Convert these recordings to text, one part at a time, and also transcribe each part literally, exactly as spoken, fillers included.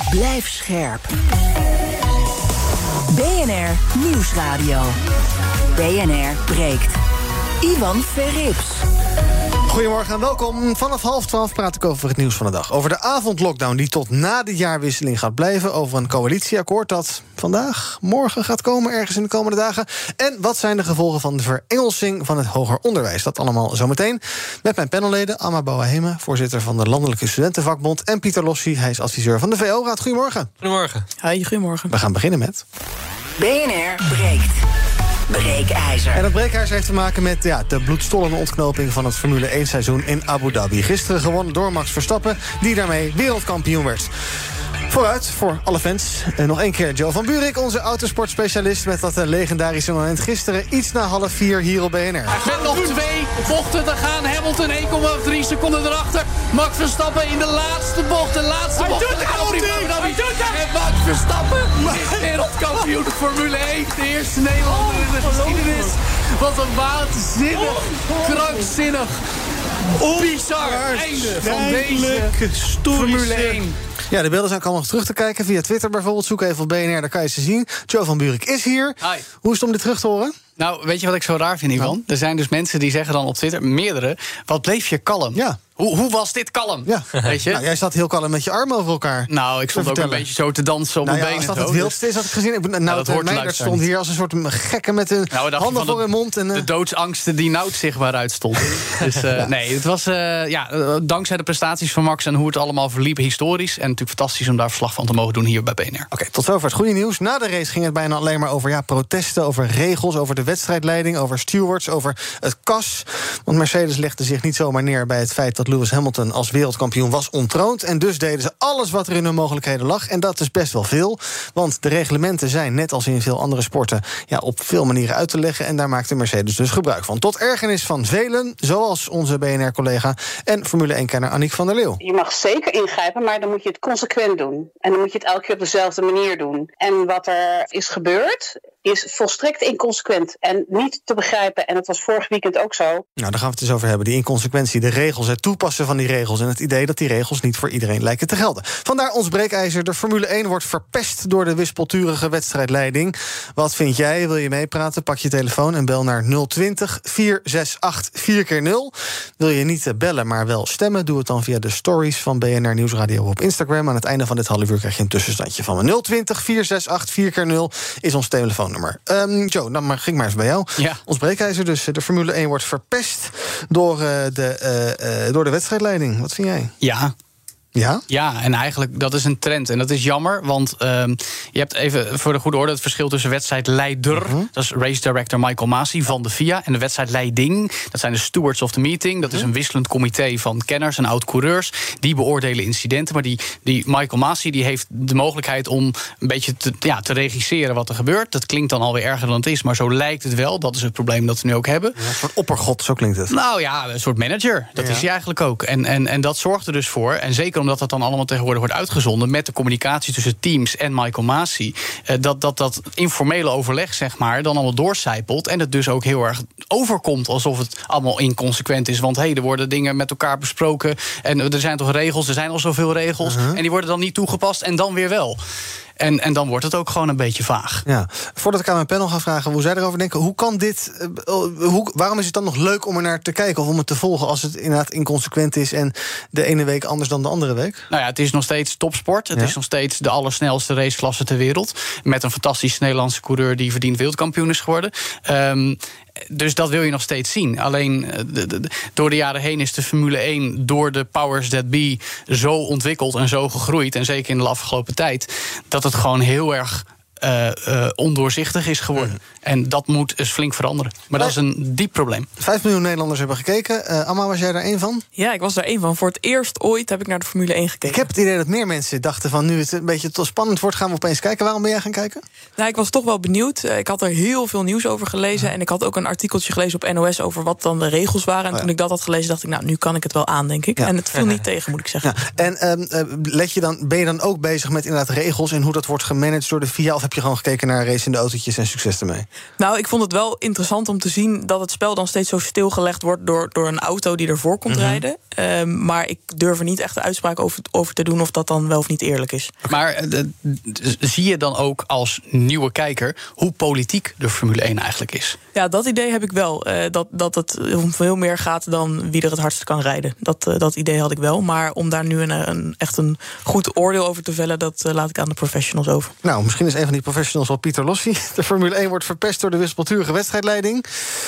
Blijf scherp. B N R Nieuwsradio. B N R breekt. Ivan Verrips. Goedemorgen en welkom. Vanaf half twaalf praat ik over het nieuws van de dag. Over de avondlockdown die tot na de jaarwisseling gaat blijven. Over een coalitieakkoord dat vandaag, morgen gaat komen, ergens in de komende dagen. En wat zijn de gevolgen van de verengelsing van het hoger onderwijs? Dat allemaal zometeen. Met mijn panelleden Amma Bouwahema, voorzitter van de Landelijke Studentenvakbond. En Pieter Lossie, hij is adviseur van de V O-raad. Goedemorgen. Goedemorgen. Hi, goedemorgen. We gaan beginnen met B N R breekt. Breekijzer. En dat breekijzer heeft te maken met ja, de bloedstollende ontknoping van het Formule één seizoen in Abu Dhabi. Gisteren gewonnen door Max Verstappen, die daarmee wereldkampioen werd. Vooruit, voor alle fans. Uh, nog één keer Joe van Buurik, onze autosportspecialist, met dat uh, legendarische moment gisteren iets na half vier hier op B N R. Met nog twee bochten te gaan. Hamilton één komma drie seconden erachter. Max Verstappen in de laatste bocht. De laatste Hij bocht. doet het, hij doet het! En Max Verstappen is wereldkampioen de Formule één. De eerste Nederlander in de geschiedenis. Wat een waanzinnig, krankzinnig, bizar einde van deze Formule één. Ja, de beelden zijn ook allemaal terug te kijken via Twitter bijvoorbeeld. Zoek even op B N R, daar kan je ze zien. Joe van Buurik is hier. Hi. Hoe is het om dit terug te horen? Nou, weet je wat ik zo raar vind, Ivan? Er zijn dus mensen die zeggen dan op Twitter, meerdere, wat bleef je kalm? Ja. Hoe, hoe was dit kalm? Ja. Weet je? Nou, jij zat heel kalm met je armen over elkaar. Nou, ik stond ook een beetje zo te dansen op nou mijn ja, benen. als dat het wildste is, had ik gezien. Ik, nou, ja, dat hoort Meijers stond hier als een soort gekke met hun nou, handen voor de, hun mond. En, uh... de doodsangsten die Nout zichtbaar uitstonden. Dus uh, ja. nee, het was uh, ja, uh, dankzij de prestaties van Max en hoe het allemaal verliep historisch. En natuurlijk fantastisch om daar verslag van te mogen doen hier bij B N R. Oké, okay, tot zover het goede nieuws. Na de race ging het bijna alleen maar over ja, protesten, over regels, over de wedstrijdleiding, over stewards, over het C A S. Want Mercedes legde zich niet zomaar neer bij het feit dat Lewis Hamilton als wereldkampioen was ontroond. En dus deden ze alles wat er in hun mogelijkheden lag. En dat is best wel veel. Want de reglementen zijn, net als in veel andere sporten, ja, op veel manieren uit te leggen. En daar maakte Mercedes dus gebruik van. Tot ergernis van velen, zoals onze B N R-collega en Formule één-kenner Aniek van der Leeuw. Je mag zeker ingrijpen, maar dan moet je het consequent doen. En dan moet je het elke keer op dezelfde manier doen. En wat er is gebeurd, is volstrekt inconsequent en niet te begrijpen. En dat was vorig weekend ook zo. Nou, daar gaan we het dus over hebben. Die inconsequentie, de regels, het toepassen van die regels en het idee dat die regels niet voor iedereen lijken te gelden. Vandaar ons breekijzer. De Formule één wordt verpest door de wispelturige wedstrijdleiding. Wat vind jij? Wil je meepraten? Pak je telefoon en bel naar nul twintig, vier zes acht, vier keer nul. Wil je niet bellen, maar wel stemmen? Doe het dan via de stories van B N R Nieuwsradio op Instagram. Aan het einde van dit half uur krijg je een tussenstandje van me. nul twintig, vier zes acht, vier keer nul is ons telefoonnummer. Um, Joe, dan maar, ging maar eens bij jou. Ja. Ons breekijzer dus. De Formule één wordt verpest door, uh, de, uh, uh, door de wedstrijdleiding. Wat vind jij? Ja. Ja? Ja, en eigenlijk dat is een trend. En dat is jammer, want um, je hebt even voor de goede orde het verschil tussen wedstrijdleider, uh-huh. dat is race director Michael Masi van de F I A, en de wedstrijdleiding, dat zijn de stewards of the meeting. Dat is een wisselend comité van kenners en oud-coureurs. Die beoordelen incidenten, maar die, die Michael Masi die heeft de mogelijkheid om een beetje te, ja, te regisseren wat er gebeurt. Dat klinkt dan alweer erger dan het is, maar zo lijkt het wel. Dat is het probleem dat we nu ook hebben. Ja, een soort oppergod, zo klinkt het. Nou ja, een soort manager. Dat ja. is hij eigenlijk ook. En, en, en dat zorgt er dus voor, en zeker omdat dat dan allemaal tegenwoordig wordt uitgezonden met de communicatie tussen teams en Michael Masi, dat, dat dat informele overleg, zeg maar, dan allemaal doorcijpelt en het dus ook heel erg overkomt alsof het allemaal inconsequent is. Want hé, hey, er worden dingen met elkaar besproken en er zijn toch regels, er zijn al zoveel regels, uh-huh. en die worden dan niet toegepast en dan weer wel. En, en dan wordt het ook gewoon een beetje vaag. Ja. Voordat ik aan mijn panel ga vragen hoe zij erover denken, hoe kan dit, uh, hoe, waarom is het dan nog leuk om er naar te kijken of om het te volgen als het inderdaad inconsequent is en de ene week anders dan de andere week? Nou ja, het is nog steeds topsport. Het ja. is nog steeds de allersnelste raceklasse ter wereld. Met een fantastische Nederlandse coureur die verdiend wereldkampioen is geworden. Um, Dus dat wil je nog steeds zien. Alleen de, de, de, door de jaren heen is de Formule één door de powers that be zo ontwikkeld en zo gegroeid, en zeker in de afgelopen tijd, dat het gewoon heel erg Uh, uh, ondoorzichtig is geworden. Mm. En dat moet dus flink veranderen. Maar dat is een diep probleem. Vijf miljoen Nederlanders hebben gekeken. Uh, Amma, was jij daar één van? Ja, ik was daar één van. Voor het eerst ooit heb ik naar de Formule één gekeken. Ik heb het idee dat meer mensen dachten van nu het een beetje te spannend wordt, gaan we opeens kijken. Waarom ben jij gaan kijken? Nou, ik was toch wel benieuwd. Ik had er heel veel nieuws over gelezen. Ja. En ik had ook een artikeltje gelezen op N O S over wat dan de regels waren. En oh ja. toen ik dat had gelezen, dacht ik, nou, nu kan ik het wel aan, denk ik. Ja. En het viel niet tegen, moet ik zeggen. Ja. En um, let je dan, ben je dan ook bezig met inderdaad regels en hoe dat wordt gemanaged door de F I A? Of heb je gewoon gekeken naar racende autootjes en succes ermee? Nou, ik vond het wel interessant om te zien dat het spel dan steeds zo stilgelegd wordt door, door een auto die ervoor komt mm-hmm. rijden. Um, maar ik durf er niet echt de uitspraak over, over te doen of dat dan wel of niet eerlijk is. Maar uh, zie je dan ook als nieuwe kijker hoe politiek de Formule één eigenlijk is? Ja, dat idee heb ik wel. Uh, dat, dat het om veel meer gaat dan wie er het hardst kan rijden. Dat, uh, dat idee had ik wel. Maar om daar nu een, een, echt een goed oordeel over te vellen, dat uh, laat ik aan de professionals over. Nou, misschien is een van die professionals wel Pieter Lossi. De Formule één wordt verpest door de wispelturige wedstrijdleiding.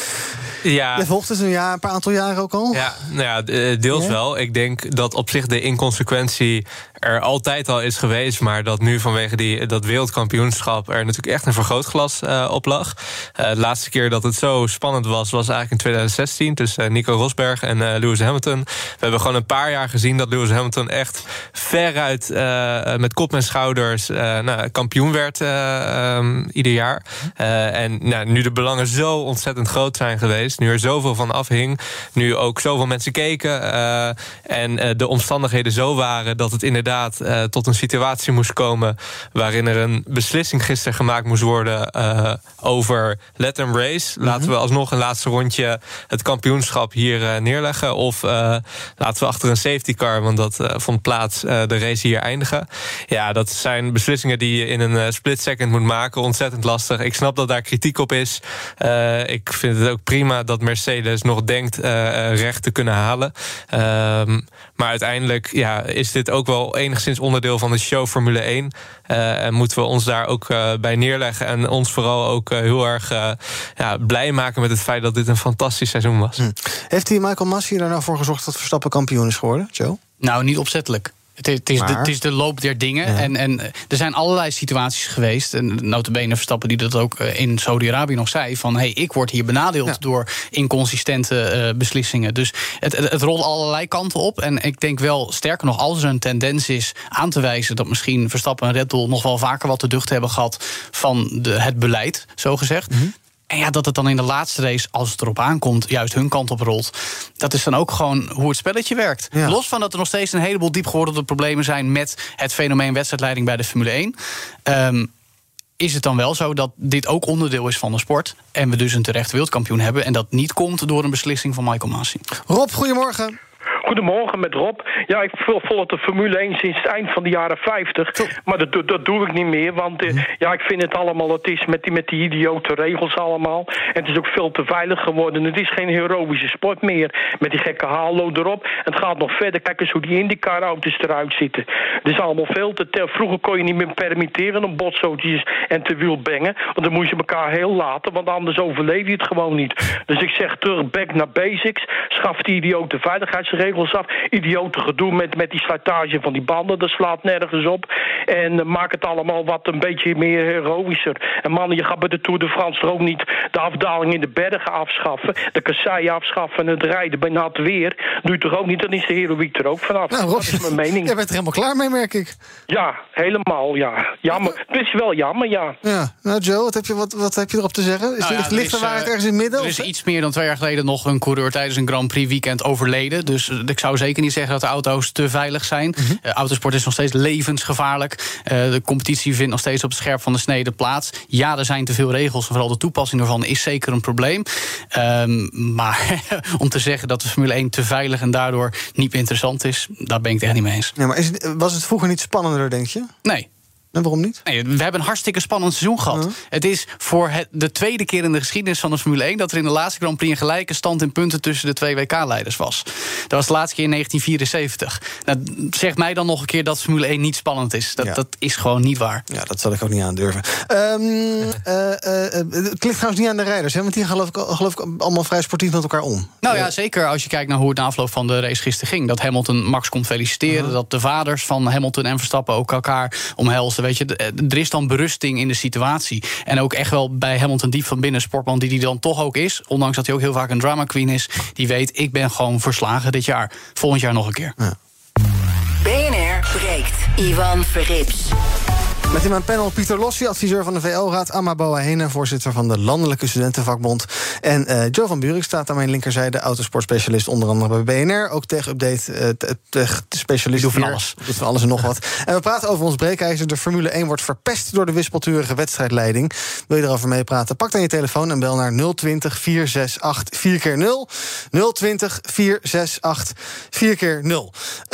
Ja. Je volgt het een, jaar, een paar aantal jaren ook al? Ja, nou ja, deels ja? wel. Ik denk dat op zich de inconsequentie er altijd al is geweest, maar dat nu vanwege die, dat wereldkampioenschap er natuurlijk echt een vergrootglas uh, op lag. Uh, de laatste keer dat het zo spannend was, was eigenlijk in twintig zestien tussen uh, Nico Rosberg en uh, Lewis Hamilton. We hebben gewoon een paar jaar gezien dat Lewis Hamilton echt veruit uh, met kop en schouders uh, nou, kampioen werd uh, um, ieder jaar. Uh, en nou, nu de belangen zo ontzettend groot zijn geweest, nu er zoveel van afhing, nu ook zoveel mensen keken uh, en uh, de omstandigheden zo waren dat het inderdaad Uh, tot een situatie moest komen waarin er een beslissing gisteren gemaakt moest worden uh, over let them race. Mm-hmm. Laten we alsnog een laatste rondje het kampioenschap hier uh, neerleggen. Of uh, laten we achter een safety car, want dat uh, vond plaats, uh, de race hier eindigen. Ja, dat zijn beslissingen die je in een uh, split second moet maken. Ontzettend lastig. Ik snap dat daar kritiek op is. Uh, ik vind het ook prima dat Mercedes nog denkt uh, recht te kunnen halen. Uh, maar uiteindelijk ja, is dit ook wel enigszins onderdeel van de show Formule één. Uh, en moeten we ons daar ook uh, bij neerleggen en ons vooral ook uh, heel erg uh, ja, blij maken met het feit dat dit een fantastisch seizoen was. Hm. Heeft die Michael Masi er nou voor gezorgd dat Verstappen kampioen is geworden, Joe? Nou, niet opzettelijk. Het is, het, is de, het is de loop der dingen. Ja. En, en er zijn allerlei situaties geweest. En nota bene Verstappen die dat ook in Saudi-Arabië nog zei. Van hey, ik word hier benadeeld ja. door inconsistente uh, beslissingen. Dus het, het, het rolt allerlei kanten op. En ik denk wel, sterker nog, als er een tendens is aan te wijzen dat misschien Verstappen en Red Bull nog wel vaker wat te duchten hebben gehad van de, het beleid, zo gezegd. Mm-hmm. En ja, dat het dan in de laatste race, als het erop aankomt, juist hun kant op rolt. Dat is dan ook gewoon hoe het spelletje werkt. Ja. Los van dat er nog steeds een heleboel diepgewordelde problemen zijn met het fenomeen wedstrijdleiding bij de Formule één. Um, is het dan wel zo dat dit ook onderdeel is van de sport en we dus een terecht wereldkampioen hebben en dat niet komt door een beslissing van Michael Masi. Rob, goedemorgen. Goedemorgen, met Rob. Ja, ik volg de Formule één sinds het eind van de jaren vijftig. Zo. Maar dat, dat doe ik niet meer, want uh, ja, ik vind het allemaal, het is met die, met die idiote regels allemaal. En het is ook veel te veilig geworden. Het is geen heroïsche sport meer, met die gekke halo erop. Het gaat nog verder. Kijk eens hoe die IndyCar-auto's eruit zitten. Het is allemaal veel te tel. Vroeger kon je niet meer permitteren om botsautootjes en te wielbengen. Want dan moest je elkaar heel laten, want anders overleef je het gewoon niet. Dus ik zeg terug, back naar basics. Schaf die idiote veiligheidsregels af. Idiote gedoe met, met die slijtage van die banden. Dat slaat nergens op. En uh, maak het allemaal wat een beetje meer heroïscher. En man, je gaat bij de Tour de France er ook niet de afdaling in de bergen afschaffen. De kasseien afschaffen en het rijden bij nat weer. Doe je toch ook niet, dan is de heroïek er ook vanaf. Nou, Rob, dat is mijn mening. Jij bent er helemaal klaar mee, merk ik. Ja, helemaal, ja. Jammer. Het is wel jammer, ja. Ja. Nou, Joe, wat heb je, wat, wat heb je erop te zeggen? Is nou ja, ligt er waarheid ergens in het midden? Er is iets meer dan twee jaar geleden nog een coureur tijdens een Grand Prix weekend overleden. Dus uh, ik zou zeker niet zeggen dat de auto's te veilig zijn. Mm-hmm. Uh, autosport is nog steeds levensgevaarlijk. Uh, de competitie vindt nog steeds op het scherp van de snede plaats. Ja, er zijn te veel regels. En vooral de toepassing daarvan is zeker een probleem. Um, maar om te zeggen dat de Formule één te veilig en daardoor niet meer interessant is, daar ben ik het echt niet mee eens. Ja, maar is het, was het vroeger niet spannender, denk je? Nee. En waarom niet? Nee, we hebben een hartstikke spannend seizoen gehad. Uh-huh. Het is voor het, de tweede keer in de geschiedenis van de Formule één... dat er in de laatste Grand Prix een gelijke stand in punten tussen de twee W K-leiders was. Dat was de laatste keer in negentien vierenzeventig. Nou, zeg mij dan nog een keer dat Formule één niet spannend is. Dat, ja. dat is gewoon niet waar. Ja, dat zal ik ook niet aandurven. Um, uh, uh, uh, het ligt trouwens niet aan de rijders, hè? Want die gaan geloof ik, geloof ik allemaal vrij sportief met elkaar om. Nou ja, zeker als je kijkt naar hoe het na afloop van de race gisteren ging. Dat Hamilton Max komt feliciteren. Uh-huh. Dat de vaders van Hamilton en Verstappen ook elkaar omhelzen. Weet je, er is dan berusting in de situatie. En ook echt wel bij Hamilton diep van binnen, sportman die die dan toch ook is, ondanks dat hij ook heel vaak een drama queen is, die weet, ik ben gewoon verslagen dit jaar. Volgend jaar nog een keer. Ja. B N R breekt. Ivan Verrips. Met in mijn panel Pieter Lossi, adviseur van de V L-raad... Amma Boahene, voorzitter van de Landelijke Studentenvakbond... en uh, Joe van Buurik staat aan mijn linkerzijde... autosportspecialist onder andere bij B N R... ook tech-update, uh, tech-specialist. Doe van alles. Doet van alles en nog wat. En we praten over ons breekijzer. De Formule één wordt verpest door de wispelturige wedstrijdleiding. Wil je erover meepraten? Pak dan je telefoon en bel naar nul twintig, vier zes acht, vier keer nul. nul twintig, vier zes acht, vier keer nul.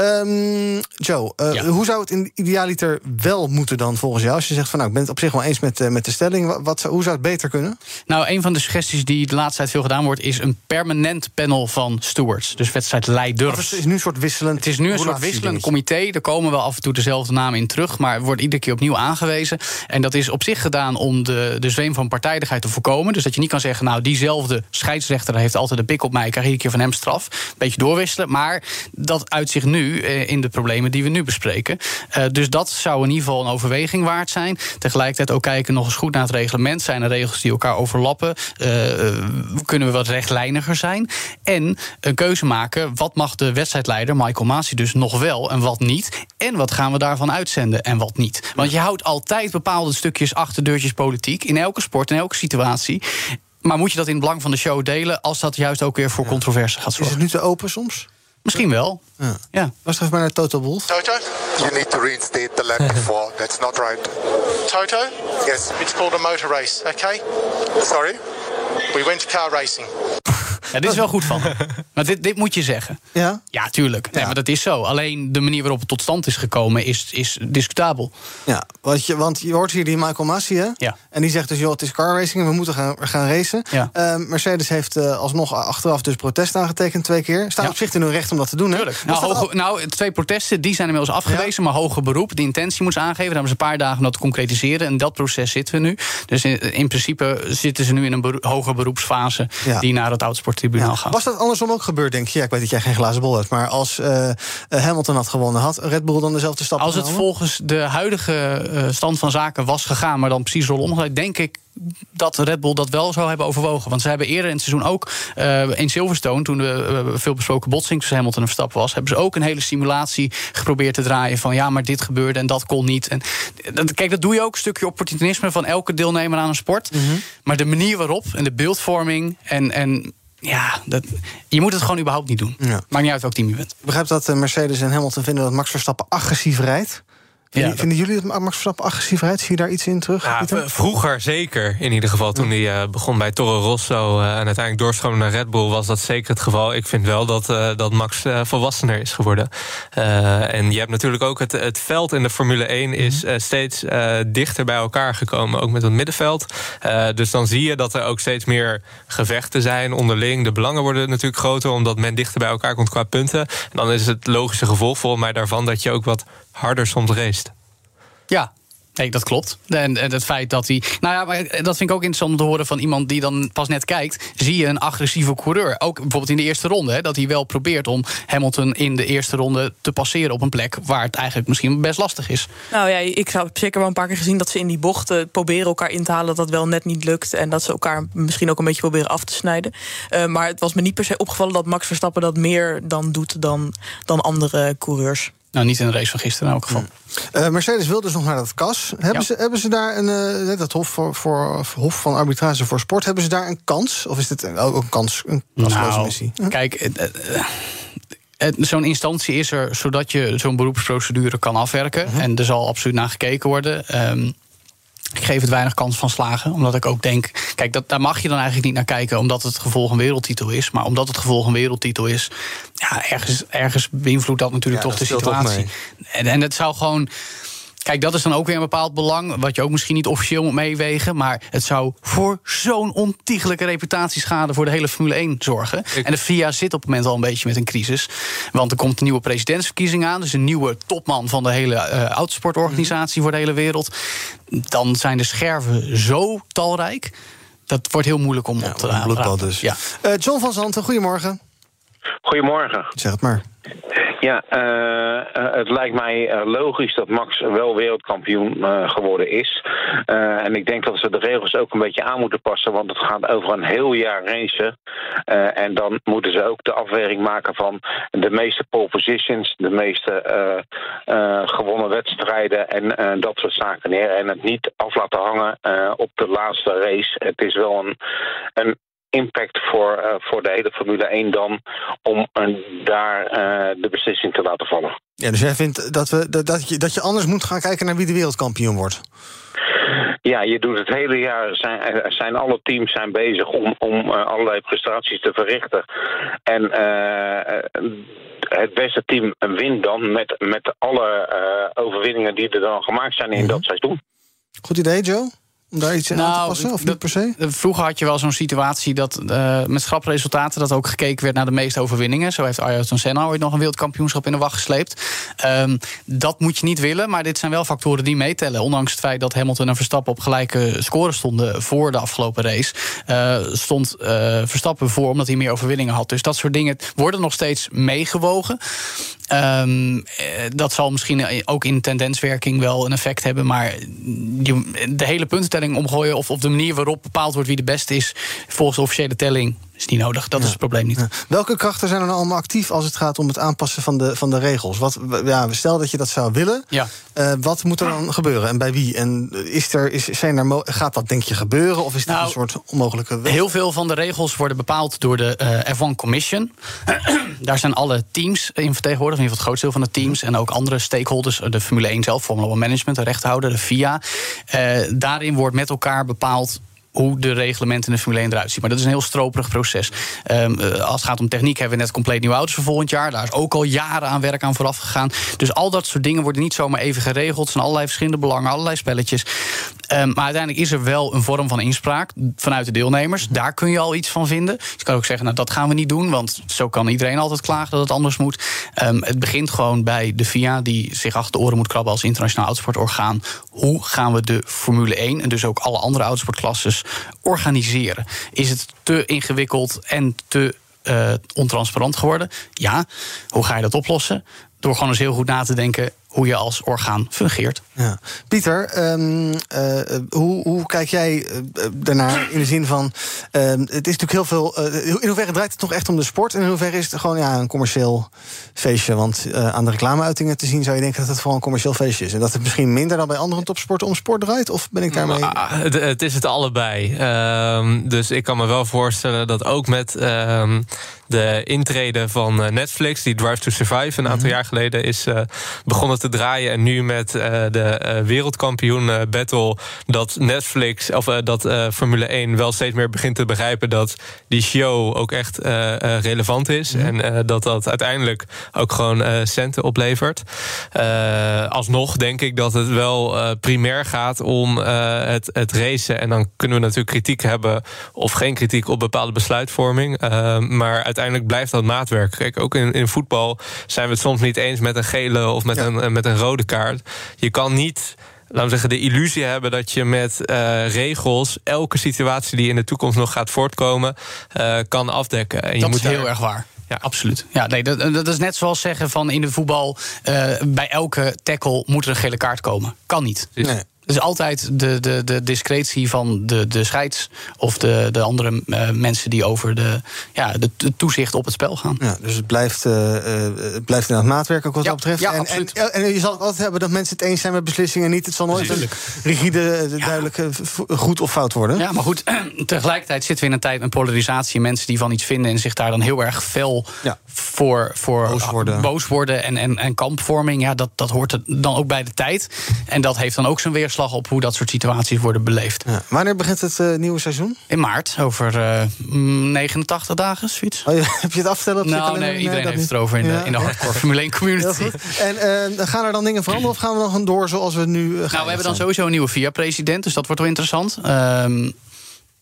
Um, Joe, uh, ja. hoe zou het in idealiter wel moeten dan volgens jou? Als je zegt van nou, ik ben het op zich wel eens met, uh, met de stelling. Wat, wat, hoe zou het beter kunnen? Nou, een van de suggesties die de laatste tijd veel gedaan wordt... is een permanent panel van stewards. Dus wedstrijdleiders. Het is nu een soort wisselend... Het is nu een soort wisselend comité. Er komen wel af en toe dezelfde namen in terug... maar wordt iedere keer opnieuw aangewezen. En dat is op zich gedaan om de, de zweem van partijdigheid te voorkomen. Dus dat je niet kan zeggen... nou, diezelfde scheidsrechter heeft altijd een pik op mij... ik krijg iedere keer van hem straf. Een beetje doorwisselen. Maar dat uitzicht nu uh, in de problemen die we nu bespreken. Uh, dus dat zou in ieder geval een overweging waard zijn. Tegelijkertijd ook kijken nog eens goed naar het reglement. Zijn er regels die elkaar overlappen? Uh, kunnen we wat rechtlijniger zijn? En een keuze maken, wat mag de wedstrijdleider, Michael Masi, dus nog wel en wat niet? En wat gaan we daarvan uitzenden en wat niet? Want je houdt altijd bepaalde stukjes achterdeurtjes politiek... in elke sport, in elke situatie. Maar moet je dat in het belang van de show delen... als dat juist ook weer voor ja. controverse gaat zorgen? Is het nu te open soms? Misschien wel. Ja. Ja. Was er maar naar Toto Wolff? Toto? You need to reinstate the lap before. That's not right. Toto? Yes. It's called a motor race, okay? Sorry? We went car racing. Ja, dit is wel goed van hem. Maar dit, dit moet je zeggen. Ja? Ja, tuurlijk. Nee, ja. maar dat is zo. Alleen de manier waarop het tot stand is gekomen is, is discutabel. Ja, want je, want je hoort hier die Michael Masi, hè? Ja. En die zegt dus, joh, het is car racing en we moeten gaan, gaan racen. Ja. Uh, Mercedes heeft uh, alsnog achteraf dus protest aangetekend twee keer. Staat ja. op zich in hun recht om dat te doen, hè? Tuurlijk. Nou, hoge, nou, twee protesten, die zijn inmiddels afgewezen. Ja. Maar hoger beroep, de intentie moet ze aangeven. Daar hebben ze een paar dagen om dat te concretiseren. En dat proces zitten we nu. Dus in, in principe zitten ze nu in een beroep, hoger beroepsfase... Ja. die naar het autosporttribunaal ja. gaat. Was dat andersom ook gebeurd, denk je? Ja, ik weet dat jij geen glazen bol hebt. Maar als uh, Hamilton had gewonnen, had Red Bull dan dezelfde stap Als het genomen? volgens de huidige uh, stand van zaken was gegaan... maar dan precies rolom, denk ik dat Red Bull dat wel zou hebben overwogen. Want ze hebben eerder in het seizoen ook uh, in Silverstone... toen de uh, veel besproken botsing tussen Hamilton en Verstappen was... hebben ze ook een hele simulatie geprobeerd te draaien... van ja, maar dit gebeurde en dat kon niet. En, dat, kijk, dat doe je ook, een stukje opportunisme... van elke deelnemer aan een sport. Mm-hmm. Maar de manier waarop en de beeldvorming... en, en ja, dat, je moet het gewoon überhaupt niet doen. Ja. Maakt niet uit welk team je bent. Ik begrijp dat Mercedes en Hamilton vinden dat Max Verstappen agressief rijdt. Vinden, ja, vinden jullie dat Max Verstappen agressief rijdt? Zie je daar iets in terug? Ja, vroeger zeker, in ieder geval. Toen hij uh, begon bij Toro Rosso uh, en uiteindelijk doorstroomde naar Red Bull... was dat zeker het geval. Ik vind wel dat, uh, dat Max uh, volwassener is geworden. Uh, en je hebt natuurlijk ook het, het veld in de Formule één... is uh, steeds uh, dichter bij elkaar gekomen, ook met het middenveld. Uh, dus dan zie je dat er ook steeds meer gevechten zijn onderling. De belangen worden natuurlijk groter... omdat men dichter bij elkaar komt qua punten. En dan is het logische gevolg volgens mij daarvan... dat je ook wat harder soms race. Ja, nee, dat klopt. En, en het feit dat hij... Nou ja, maar dat vind ik ook interessant om te horen van iemand die dan pas net kijkt. Zie je een agressieve coureur. Ook bijvoorbeeld in de eerste ronde. Hè, dat hij wel probeert om Hamilton in de eerste ronde te passeren op een plek waar het eigenlijk misschien best lastig is. Nou ja, ik heb zeker wel een paar keer gezien dat ze in die bochten proberen elkaar in te halen, dat dat wel net niet lukt. En dat ze elkaar misschien ook een beetje proberen af te snijden. Uh, maar het was me niet per se opgevallen dat Max Verstappen dat meer dan doet dan, dan andere coureurs. Nou, niet in de race van gisteren in elk geval. Uh, Mercedes wil dus nog naar dat C A S. Hebben, ja. ze, hebben ze daar een, uh, dat hof, voor, voor, Hof van Arbitrage voor Sport... hebben ze daar een kans? Of is dit ook een kans, een kansloze nou, missie? Hm? Kijk, uh, uh, zo'n instantie is er zodat je zo'n beroepsprocedure kan afwerken. Uh-huh. En er zal absoluut naar gekeken worden. Um, Ik geef het weinig kans van slagen, omdat ik ook denk... Kijk, dat, daar mag je dan eigenlijk niet naar kijken... omdat het gevolg een wereldtitel is. Maar omdat het gevolg een wereldtitel is... ja, ergens, ergens beïnvloedt dat natuurlijk ja, toch dat de situatie. En, en het zou gewoon... Kijk, dat is dan ook weer een bepaald belang... wat je ook misschien niet officieel moet meewegen... maar het zou voor zo'n ontiegelijke reputatieschade... voor de hele Formule één zorgen. Ik... En de F I A zit op het moment al een beetje met een crisis. Want er komt een nieuwe presidentsverkiezing aan... dus een nieuwe topman van de hele uh, autosportorganisatie... voor de hele wereld. Dan zijn de scherven zo talrijk... dat wordt heel moeilijk om ja, op te raden. Dus. Ja. Uh, John van Zanten, goedemorgen. Goedemorgen. Zeg het maar. Ja, uh, uh, het lijkt mij uh, logisch dat Max wel wereldkampioen uh, geworden is. Uh, en ik denk dat ze de regels ook een beetje aan moeten passen, want het gaat over een heel jaar racen. Uh, en dan moeten ze ook de afweging maken van de meeste pole positions, de meeste uh, uh, gewonnen wedstrijden en uh, dat soort zaken neer. En het niet af laten hangen uh, op de laatste race. Het is wel een, een impact voor, uh, voor de hele Formule één dan om uh, daar uh, de beslissing te laten vallen. Ja, dus jij vindt dat, we, dat, dat, je, dat je anders moet gaan kijken naar wie de wereldkampioen wordt? Ja, je doet het hele jaar, zijn, zijn alle teams zijn bezig om, om uh, allerlei prestaties te verrichten. En uh, het beste team wint dan met, met alle uh, overwinningen die er dan gemaakt zijn in mm-hmm. dat seizoen. Goed idee, Joe? Om daar iets aan nou, te passen, of niet per se? Vroeger had je wel zo'n situatie dat uh, met schrapresultaten dat ook gekeken werd naar de meeste overwinningen. Zo heeft Ayrton Senna ooit nog een wereldkampioenschap in de wacht gesleept. Um, dat moet je niet willen, maar dit zijn wel factoren die meetellen. Ondanks het feit dat Hamilton en Verstappen op gelijke score stonden voor de afgelopen race, uh, stond uh, Verstappen voor omdat hij meer overwinningen had. Dus dat soort dingen worden nog steeds meegewogen. Um, dat zal misschien ook in tendenswerking wel een effect hebben, maar die, de hele puntentelling omgooien of, of de manier waarop bepaald wordt wie de beste is volgens de officiële telling is niet nodig. Dat ja. is het probleem niet. Ja. Welke krachten zijn er nou allemaal actief als het gaat om het aanpassen van de, van de regels? Wat, ja, stel dat je dat zou willen. Ja. Uh, wat moet er dan gebeuren en bij wie? En is er, is, zijn er, gaat dat denk je gebeuren of is dit nou, een soort onmogelijke weg? Heel veel van de regels worden bepaald door de uh, F één Commission. Daar zijn alle teams in vertegenwoordigd, in ieder geval het grootste deel van de teams en ook andere stakeholders, de Formule één zelf, Formula One Management, de rechthouder, de F I A. Uh, daarin wordt met elkaar bepaald hoe de reglementen in de Formule één eruit zien. Maar dat is een heel stroperig proces. Um, uh, als het gaat om techniek hebben we net compleet nieuwe auto's voor volgend jaar. Daar is ook al jaren aan werk aan vooraf gegaan. Dus al dat soort dingen worden niet zomaar even geregeld. Er zijn allerlei verschillende belangen, allerlei spelletjes. Um, maar uiteindelijk is er wel een vorm van inspraak vanuit de deelnemers. Daar kun je al iets van vinden. Je kan ook zeggen, nou dat gaan we niet doen, want zo kan iedereen altijd klagen dat het anders moet. Um, het begint gewoon bij de F I A, die zich achter de oren moet krabben als internationaal autosportorgaan. Hoe gaan we de Formule één en dus ook alle andere autosportklasses organiseren? Is het te ingewikkeld en te uh, ontransparant geworden? Ja. Hoe ga je dat oplossen? Door gewoon eens heel goed na te denken hoe je als orgaan fungeert. Ja. Pieter, um, uh, hoe, hoe kijk jij uh, daarnaar in de zin van Uh, het is natuurlijk heel veel Uh, in hoeverre draait het toch echt om de sport en in hoeverre is het gewoon ja, een commercieel feestje? Want uh, aan de reclameuitingen te zien zou je denken dat het vooral een commercieel feestje is. En dat het misschien minder dan bij andere topsporten om sport draait? Of ben ik daarmee? Uh, het, het is het allebei. Uh, dus ik kan me wel voorstellen dat ook met Uh, de intrede van Netflix, die Drive to Survive een aantal mm-hmm. jaar geleden is uh, begonnen te draaien. En nu met uh, de uh, wereldkampioen uh, battle, dat Netflix, of uh, dat uh, Formule één wel steeds meer begint te begrijpen dat die show ook echt uh, uh, relevant is. Mm-hmm. En uh, dat dat uiteindelijk ook gewoon uh, centen oplevert. Uh, alsnog denk ik dat het wel uh, primair gaat om uh, het, het racen. En dan kunnen we natuurlijk kritiek hebben of geen kritiek op bepaalde besluitvorming. Uh, maar uiteindelijk blijft dat maatwerk. Kijk, ook in, in voetbal zijn we het soms niet eens met een gele of met, ja. een, met een rode kaart. Je kan niet, laten we zeggen, de illusie hebben dat je met uh, regels elke situatie die in de toekomst nog gaat voortkomen uh, kan afdekken. En je dat moet is heel daar... erg waar. Ja, absoluut. Ja, nee, dat, dat is net zoals zeggen van in de voetbal Uh, bij elke tackle moet er een gele kaart komen. Kan niet. Nee. Dus altijd de, de, de discretie van de, de scheids of de, de andere uh, mensen die over de, ja, de, de toezicht op het spel gaan. Ja, dus het blijft, uh, uh, het blijft inderdaad maatwerk ook wat ja, dat betreft. Ja, en, absoluut. En, en, en je zal het altijd hebben dat mensen het eens zijn met beslissingen en niet. Het zal nooit een rigide, ja. duidelijk goed of fout worden. Ja, maar goed, tegelijkertijd zitten we in een tijd met polarisatie. Mensen die van iets vinden en zich daar dan heel erg fel ja. voor, voor boos worden, boos worden en, en, en kampvorming. Ja, dat, dat hoort er dan ook bij de tijd. En dat heeft dan ook zijn weerslag op hoe dat soort situaties worden beleefd. Ja. Wanneer begint het uh, nieuwe seizoen? In maart, over uh, negenentachtig dagen, zoiets. Oh, heb je het afstellen op nou, nee, iedereen nee, heeft het erover in, ja. de, in de hardcore Formule één community. En uh, gaan er dan dingen veranderen of gaan we dan gewoon door zoals we nu uh, gaan? Nou, we hebben dan sowieso een nieuwe F I A-president, dus dat wordt wel interessant. Um,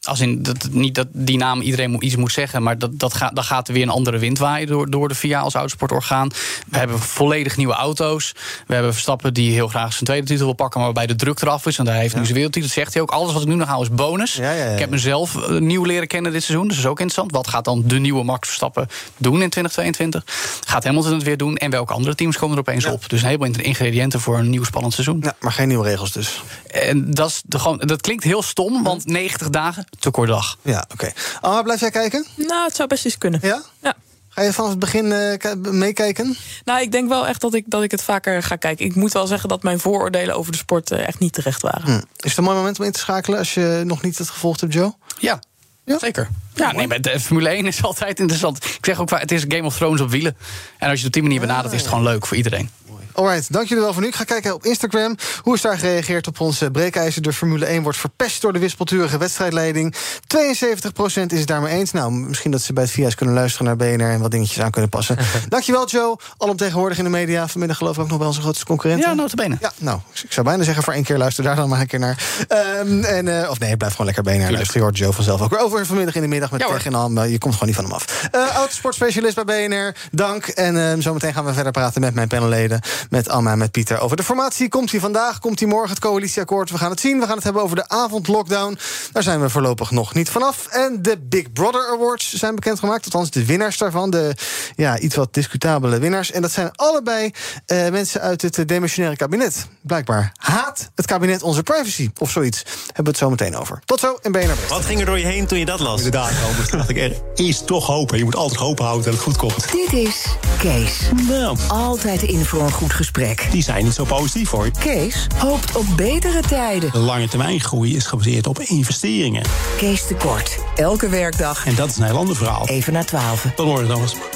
Als in dat, niet dat die naam iedereen iets moet zeggen, maar dat, dat gaat, dan gaat er weer een andere wind waaien door, door de V I A als autosportorgaan. We hebben volledig nieuwe auto's. We hebben Verstappen die heel graag zijn tweede titel wil pakken, maar waarbij de druk eraf is. En daar heeft ja. nu zijn wereldtitel. Dat zegt hij ook. Alles wat ik nu nog haal is bonus. Ja, ja, ja. Ik heb mezelf nieuw leren kennen dit seizoen. Dus dat is ook interessant. Wat gaat dan de nieuwe Max Verstappen doen in twintig tweeëntwintig? Gaat Hamilton het weer doen? En welke andere teams komen er opeens ja. op? Dus een heleboel ingrediënten voor een nieuw spannend seizoen. Ja, maar geen nieuwe regels dus. En dat, is de, gewoon, dat klinkt heel stom, want negentig dagen, te kort dag. Ja, oké. Okay. Alma, blijf jij kijken? Nou, het zou best eens kunnen. Ja? Ja. Ga je vanaf het begin uh, meekijken? Nou, ik denk wel echt dat ik, dat ik het vaker ga kijken. Ik moet wel zeggen dat mijn vooroordelen over de sport uh, echt niet terecht waren. Hm. Is het een mooi moment om in te schakelen als je nog niet het gevolgd hebt, Joe? Ja. Ja, zeker. Ja, nee, maar de Formule één is altijd interessant. Ik zeg ook, het is Game of Thrones op wielen. En als je het op die manier benadert, is het gewoon leuk voor iedereen. Alright, dank jullie wel voor nu. Ik ga kijken op Instagram. Hoe is daar gereageerd op ons breekijzer? De Formule één wordt verpest door de wispelturige wedstrijdleiding. tweeënzeventig procent is het daarmee eens. Nou, misschien dat ze bij het V I's kunnen luisteren naar B N R... en wat dingetjes aan kunnen passen. Dankjewel, Joe. Alomtegenwoordig in de media. Vanmiddag geloof ik ook nog bij onze grootste concurrenten. Ja, nota bene. Ja, nou, ik zou bijna zeggen voor één keer luister daar dan maar een keer naar. Um, en, uh, of nee, blijf gewoon lekker B N R luisteren. Je hoort Joe vanzelf ook weer over vanmiddag in de middag met ja, Tech en Al. Maar je komt gewoon niet van hem af. Uh, autosportspecialist bij B N R, dank. En uh, zometeen gaan we verder praten met mijn panelleden. Met Alma en met Pieter over de formatie. Komt hij vandaag, komt hij morgen, het coalitieakkoord? We gaan het zien. We gaan het hebben over de avondlockdown. Daar zijn we voorlopig nog niet vanaf. En de Big Brother Awards zijn bekendgemaakt. Althans, de winnaars daarvan. De ja, iets wat discutabele winnaars. En dat zijn allebei uh, mensen uit het uh, demissionaire kabinet. Blijkbaar haat het kabinet onze privacy. Of zoiets. Hebben we het zo meteen over. Tot zo in B N R Best. Wat ging er door je heen toen je dat las? Inderdaad, Albert. Dacht ik, er is toch hoop. Je moet altijd hoop houden dat het goed komt. Dit is Kees. Nou. Altijd in voor een goed gesprek. Die zijn niet zo positief, hoor. Kees hoopt op betere tijden. De lange termijn groei is gebaseerd op investeringen. Kees de Kort. Elke werkdag. En dat is een heel ander verhaal. Even na twaalf. Dan hoor je het anders.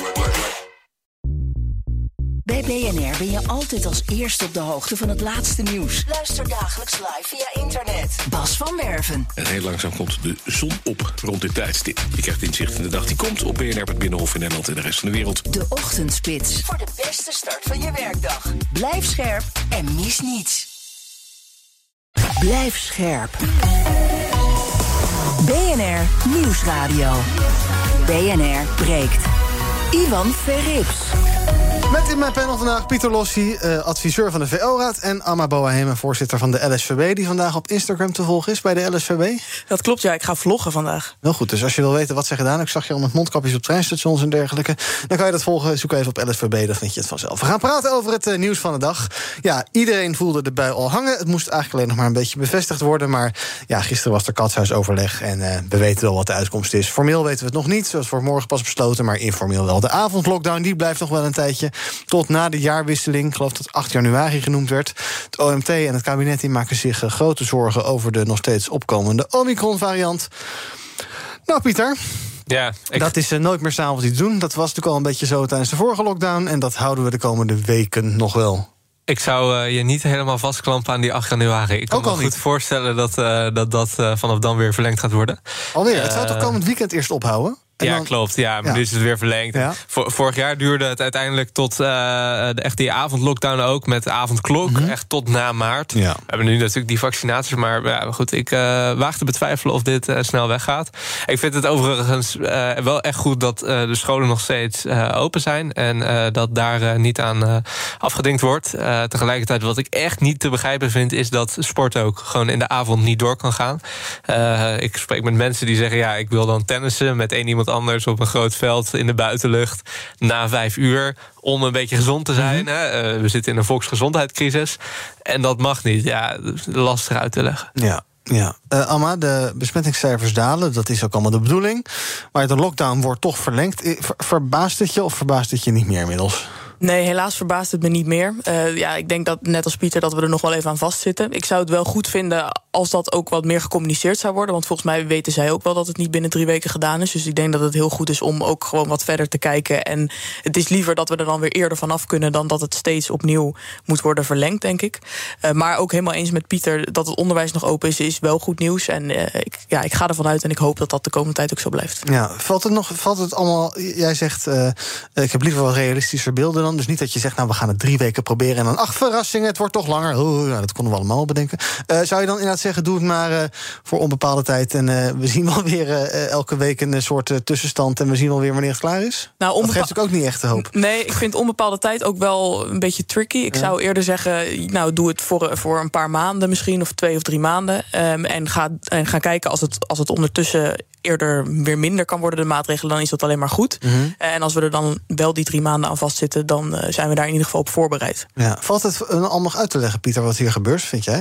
Bij B N R ben je altijd als eerste op de hoogte van het laatste nieuws. Luister dagelijks live via internet. Bas van Werven. En heel langzaam komt de zon op rond dit tijdstip. Je krijgt inzicht in de dag die komt op B N R, het Binnenhof in Nederland en de rest van de wereld. De Ochtendspits. Voor de beste start van je werkdag. Blijf scherp en mis niets. Blijf scherp. B N R Nieuwsradio. B N R breekt. Ivan Verrips. Met in mijn panel vandaag Pieter Lossi, uh, adviseur van de V O-raad... en Amma Boahema, voorzitter van de L S V B... die vandaag op Instagram te volgen is bij de L S V B. Dat klopt, ja. Ik ga vloggen vandaag. Heel goed, dus als je wil weten wat ze gedaan... ik zag je al met mondkapjes op treinstations en dergelijke... dan kan je dat volgen. Zoek even op L S V B, dan vind je het vanzelf. We gaan praten over het uh, nieuws van de dag. Ja, iedereen voelde de bui al hangen. Het moest eigenlijk alleen nog maar een beetje bevestigd worden... maar ja, gisteren was er katshuisoverleg... en uh, we weten wel wat de uitkomst is. Formeel weten we het nog niet, zoals voor morgen pas besloten... maar informeel wel. De avondlockdown, die blijft nog wel een tijdje... tot na de jaarwisseling, ik geloof dat acht januari genoemd werd. Het O M T en het kabinet die maken zich uh, grote zorgen... over de nog steeds opkomende Omicron-variant. Nou, Pieter... Ja, ik... Dat is uh, nooit meer 's avonds iets doen. Dat was natuurlijk al een beetje zo tijdens de vorige lockdown... en dat houden we de komende weken nog wel. Ik zou uh, je niet helemaal vastklampen aan die acht januari. Ik kan me goed voorstellen dat uh, dat, dat uh, vanaf dan weer verlengd gaat worden. Alweer? Uh, het zou toch komend weekend eerst ophouden? En ja, dan... klopt. Ja, maar ja. Nu is het weer verlengd. Ja. Vorig jaar duurde het uiteindelijk tot uh, de, echt die avondlockdown ook... met de avondklok, mm-hmm. echt tot na maart. Ja. We hebben nu natuurlijk die vaccinaties... maar ja, goed, ik uh, waag te betwijfelen of dit uh, snel weggaat. Ik vind het overigens uh, wel echt goed... dat uh, de scholen nog steeds uh, open zijn... en uh, dat daar uh, niet aan uh, afgedingt wordt. Uh, tegelijkertijd wat ik echt niet te begrijpen vind... is dat sport ook gewoon in de avond niet door kan gaan. Uh, ik spreek met mensen die zeggen... ja, ik wil dan tennissen met één iemand anders op een groot veld in de buitenlucht na vijf uur om een beetje gezond te zijn. Mm-hmm. Hè? Uh, we zitten in een volksgezondheidscrisis en dat mag niet. Ja, lastig uit te leggen. Ja. Ja, uh, Amma, de besmettingscijfers dalen, dat is ook allemaal de bedoeling. Maar de lockdown wordt toch verlengd. Ver, verbaast het je of verbaast het je niet meer inmiddels? Nee, helaas verbaast het me niet meer. Uh, ja, ik denk dat, net als Pieter, dat we er nog wel even aan vastzitten. Ik zou het wel goed vinden als dat ook wat meer gecommuniceerd zou worden. Want volgens mij weten zij ook wel dat het niet binnen drie weken gedaan is. Dus ik denk dat het heel goed is om ook gewoon wat verder te kijken. En het is liever dat we er dan weer eerder vanaf kunnen... dan dat het steeds opnieuw moet worden verlengd, denk ik. Uh, maar ook helemaal eens met Pieter dat het onderwijs nog open is... is wel goed nieuws. En uh, ik, ja, ik ga ervan uit en ik hoop dat dat de komende tijd ook zo blijft. Ja, valt het nog, valt het allemaal... Jij zegt, uh, ik heb liever wel realistischer beelden dan? Dus niet dat je zegt, nou, we gaan het drie weken proberen en dan, ach, verrassing, het wordt toch langer. Oh, ja, dat konden we allemaal bedenken. Uh, zou je dan inderdaad zeggen, doe het maar uh, voor onbepaalde tijd en uh, we zien wel weer uh, elke week een soort uh, tussenstand en we zien wel weer wanneer het klaar is? Nou, onbepa- dat geeft natuurlijk ook niet echt de hoop. Nee, ik vind onbepaalde tijd ook wel een beetje tricky. Ik ja. zou eerder zeggen, nou, doe het voor, voor een paar maanden misschien, of twee of drie maanden. Um, en, ga, en ga kijken als het, als het ondertussen eerder weer minder kan worden, de maatregelen, dan is dat alleen maar goed. Mm-hmm. En als we er dan wel die drie maanden aan vastzitten, dan uh, zijn we daar in ieder geval op voorbereid. Ja. Valt het allemaal nog uit te leggen, Pieter, wat hier gebeurt, vind jij?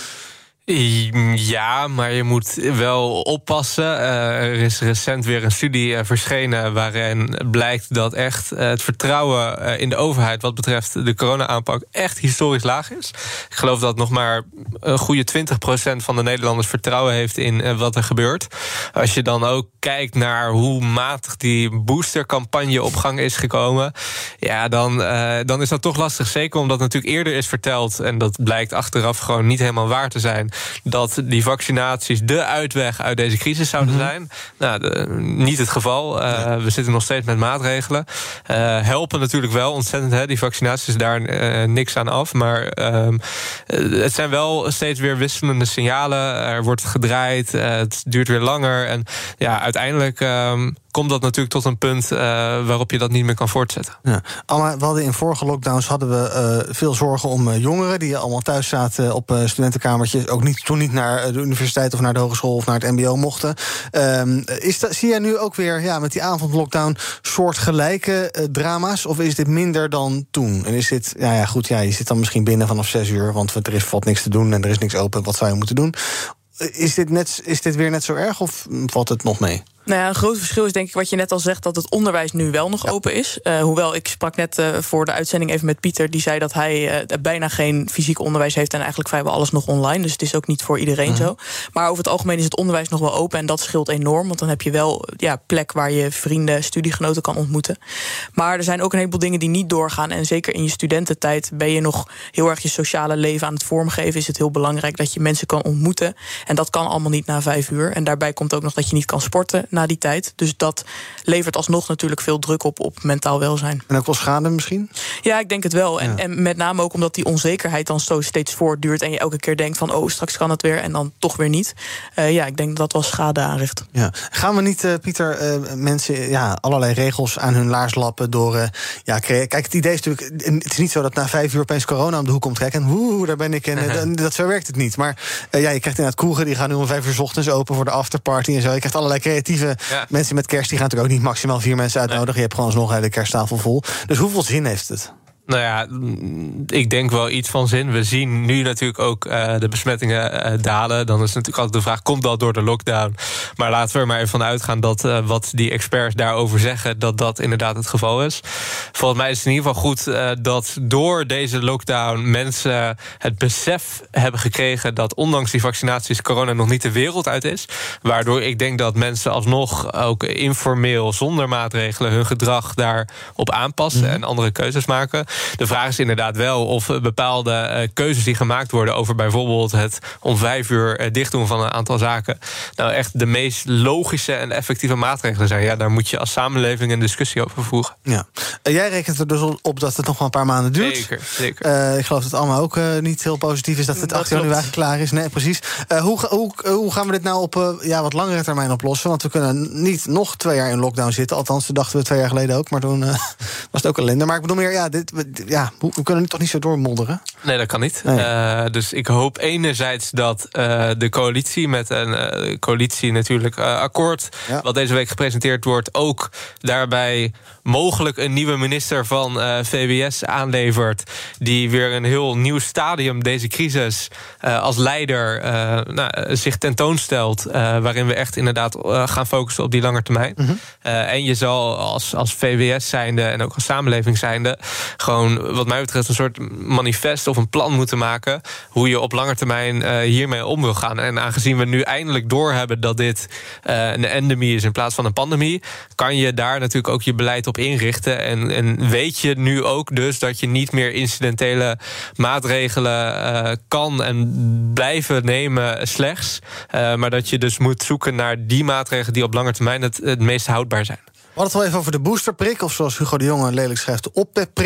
Ja, maar je moet wel oppassen. Uh, er is recent weer een studie uh, verschenen waarin blijkt dat echt uh, het vertrouwen uh, in de overheid wat betreft de corona-aanpak echt historisch laag is. Ik geloof dat nog maar een goede twintig procent van de Nederlanders vertrouwen heeft in uh, wat er gebeurt. Als je dan ook kijkt naar hoe matig die boostercampagne op gang is gekomen, ja, dan, uh, dan is dat toch lastig. Zeker omdat natuurlijk eerder is verteld, en dat blijkt achteraf gewoon niet helemaal waar te zijn, dat die vaccinaties de uitweg uit deze crisis zouden mm-hmm. zijn. Nou, de, niet het geval. Uh, ja. We zitten nog steeds met maatregelen. Uh, helpen natuurlijk wel ontzettend, hè. Die vaccinaties, daar uh, niks aan af. Maar uh, het zijn wel steeds weer wisselende signalen. Er wordt gedraaid, uh, het duurt weer langer. En ja, uiteindelijk Uh, komt dat natuurlijk tot een punt uh, waarop je dat niet meer kan voortzetten. Ja. Alma, we hadden in vorige lockdowns hadden we uh, veel zorgen om uh, jongeren die allemaal thuis zaten op uh, studentenkamertjes, ook niet, toen niet naar de universiteit of naar de hogeschool of naar het mbo mochten. Um, is dat, zie jij nu ook weer ja, met die avondlockdown soortgelijke uh, drama's, of is dit minder dan toen? En is dit, ja, ja goed, ja, je zit dan misschien binnen vanaf zes uur, want er is valt niks te doen en er is niks open, wat zou je moeten doen? Is dit, net, is dit weer net zo erg of valt het nog mee? Nou ja, een groot verschil is denk ik wat je net al zegt, dat het onderwijs nu wel nog ja. open is. Uh, hoewel, ik sprak net uh, voor de uitzending even met Pieter, die zei dat hij uh, bijna geen fysiek onderwijs heeft en eigenlijk vrijwel alles nog online. Dus het is ook niet voor iedereen mm-hmm. zo. Maar over het algemeen is het onderwijs nog wel open en dat scheelt enorm, want dan heb je wel ja, plek waar je vrienden, studiegenoten kan ontmoeten. Maar er zijn ook een heleboel dingen die niet doorgaan en zeker in je studententijd ben je nog heel erg je sociale leven aan het vormgeven. Is het heel belangrijk dat je mensen kan ontmoeten en dat kan allemaal niet na vijf uur. En daarbij komt ook nog dat je niet kan sporten na die tijd. Dus dat levert alsnog natuurlijk veel druk op op mentaal welzijn. En ook wel schade misschien? Ja, ik denk het wel. En, ja. en met name ook omdat die onzekerheid dan zo steeds voortduurt en je elke keer denkt van oh, straks kan het weer en dan toch weer niet. Uh, ja, ik denk dat dat wel schade aanricht. Ja. Gaan we niet, uh, Pieter, uh, mensen ja, allerlei regels aan hun laars lappen door uh, ja, kijk, het idee is natuurlijk, het is niet zo dat na vijf uur opeens corona om de hoek komt trekken en woe, daar ben ik en uh, dat zo werkt het niet. Maar uh, ja, je krijgt inderdaad kroegen, die gaan nu om vijf uur 's ochtends open voor de afterparty en zo. Je krijgt allerlei creatieve ja. mensen met kerst, die gaan natuurlijk ook niet maximaal vier mensen uitnodigen. Nee. Je hebt gewoon alsnog een hele kersttafel vol. Dus hoeveel zin heeft het? Nou ja, ik denk wel iets van zin. We zien nu natuurlijk ook uh, de besmettingen uh, dalen. Dan is natuurlijk altijd de vraag, komt dat door de lockdown? Maar laten we er maar even van uitgaan dat uh, wat die experts daarover zeggen, dat dat inderdaad het geval is. Volgens mij is het in ieder geval goed uh, dat door deze lockdown mensen het besef hebben gekregen dat ondanks die vaccinaties corona nog niet de wereld uit is. Waardoor ik denk dat mensen alsnog ook informeel, zonder maatregelen, hun gedrag daarop aanpassen mm. en andere keuzes maken. De vraag is inderdaad wel of bepaalde uh, keuzes die gemaakt worden over bijvoorbeeld het om vijf uur uh, dichtdoen van een aantal zaken nou echt de meest logische en effectieve maatregelen zijn. Ja, daar moet je als samenleving een discussie over voeren. Ja. Uh, jij rekent er dus op dat het nog wel een paar maanden duurt. Zeker, zeker. Uh, ik geloof dat Alma ook uh, niet heel positief is dat het acht januari klaar is. Nee, precies. Uh, hoe, hoe, hoe gaan we dit nou op uh, ja, wat langere termijn oplossen? Want we kunnen niet nog twee jaar in lockdown zitten. Althans, dat dachten we twee jaar geleden ook. Maar toen uh, was het ook ellende. Maar ik bedoel meer, ja, dit, ja, we kunnen nu toch niet zo doormodderen? Nee, dat kan niet. Nee. Uh, dus ik hoop enerzijds dat uh, de coalitie met een uh, coalitie natuurlijk uh, akkoord, ja. wat deze week gepresenteerd wordt, ook daarbij mogelijk een nieuwe minister van uh, V W S aanlevert, die weer een heel nieuw stadium deze crisis uh, als leider uh, nou, zich tentoonstelt, uh, waarin we echt inderdaad uh, gaan focussen op die lange termijn. Mm-hmm. Uh, en je zal als, als V W S zijnde en ook als samenleving zijnde gewoon, wat mij betreft, een soort manifest of een plan moeten maken hoe je op lange termijn uh, hiermee om wil gaan. En aangezien we nu eindelijk doorhebben dat dit uh, een endemie is in plaats van een pandemie, kan je daar natuurlijk ook je beleid op inrichten. En, en weet je nu ook dus dat je niet meer incidentele maatregelen uh, kan en blijven nemen slechts. Uh, maar dat je dus moet zoeken naar die maatregelen die op lange termijn het, het meest houdbaar zijn. We hadden het wel even over de boosterprik, of zoals Hugo de Jonge lelijk schrijft, de oppeprik.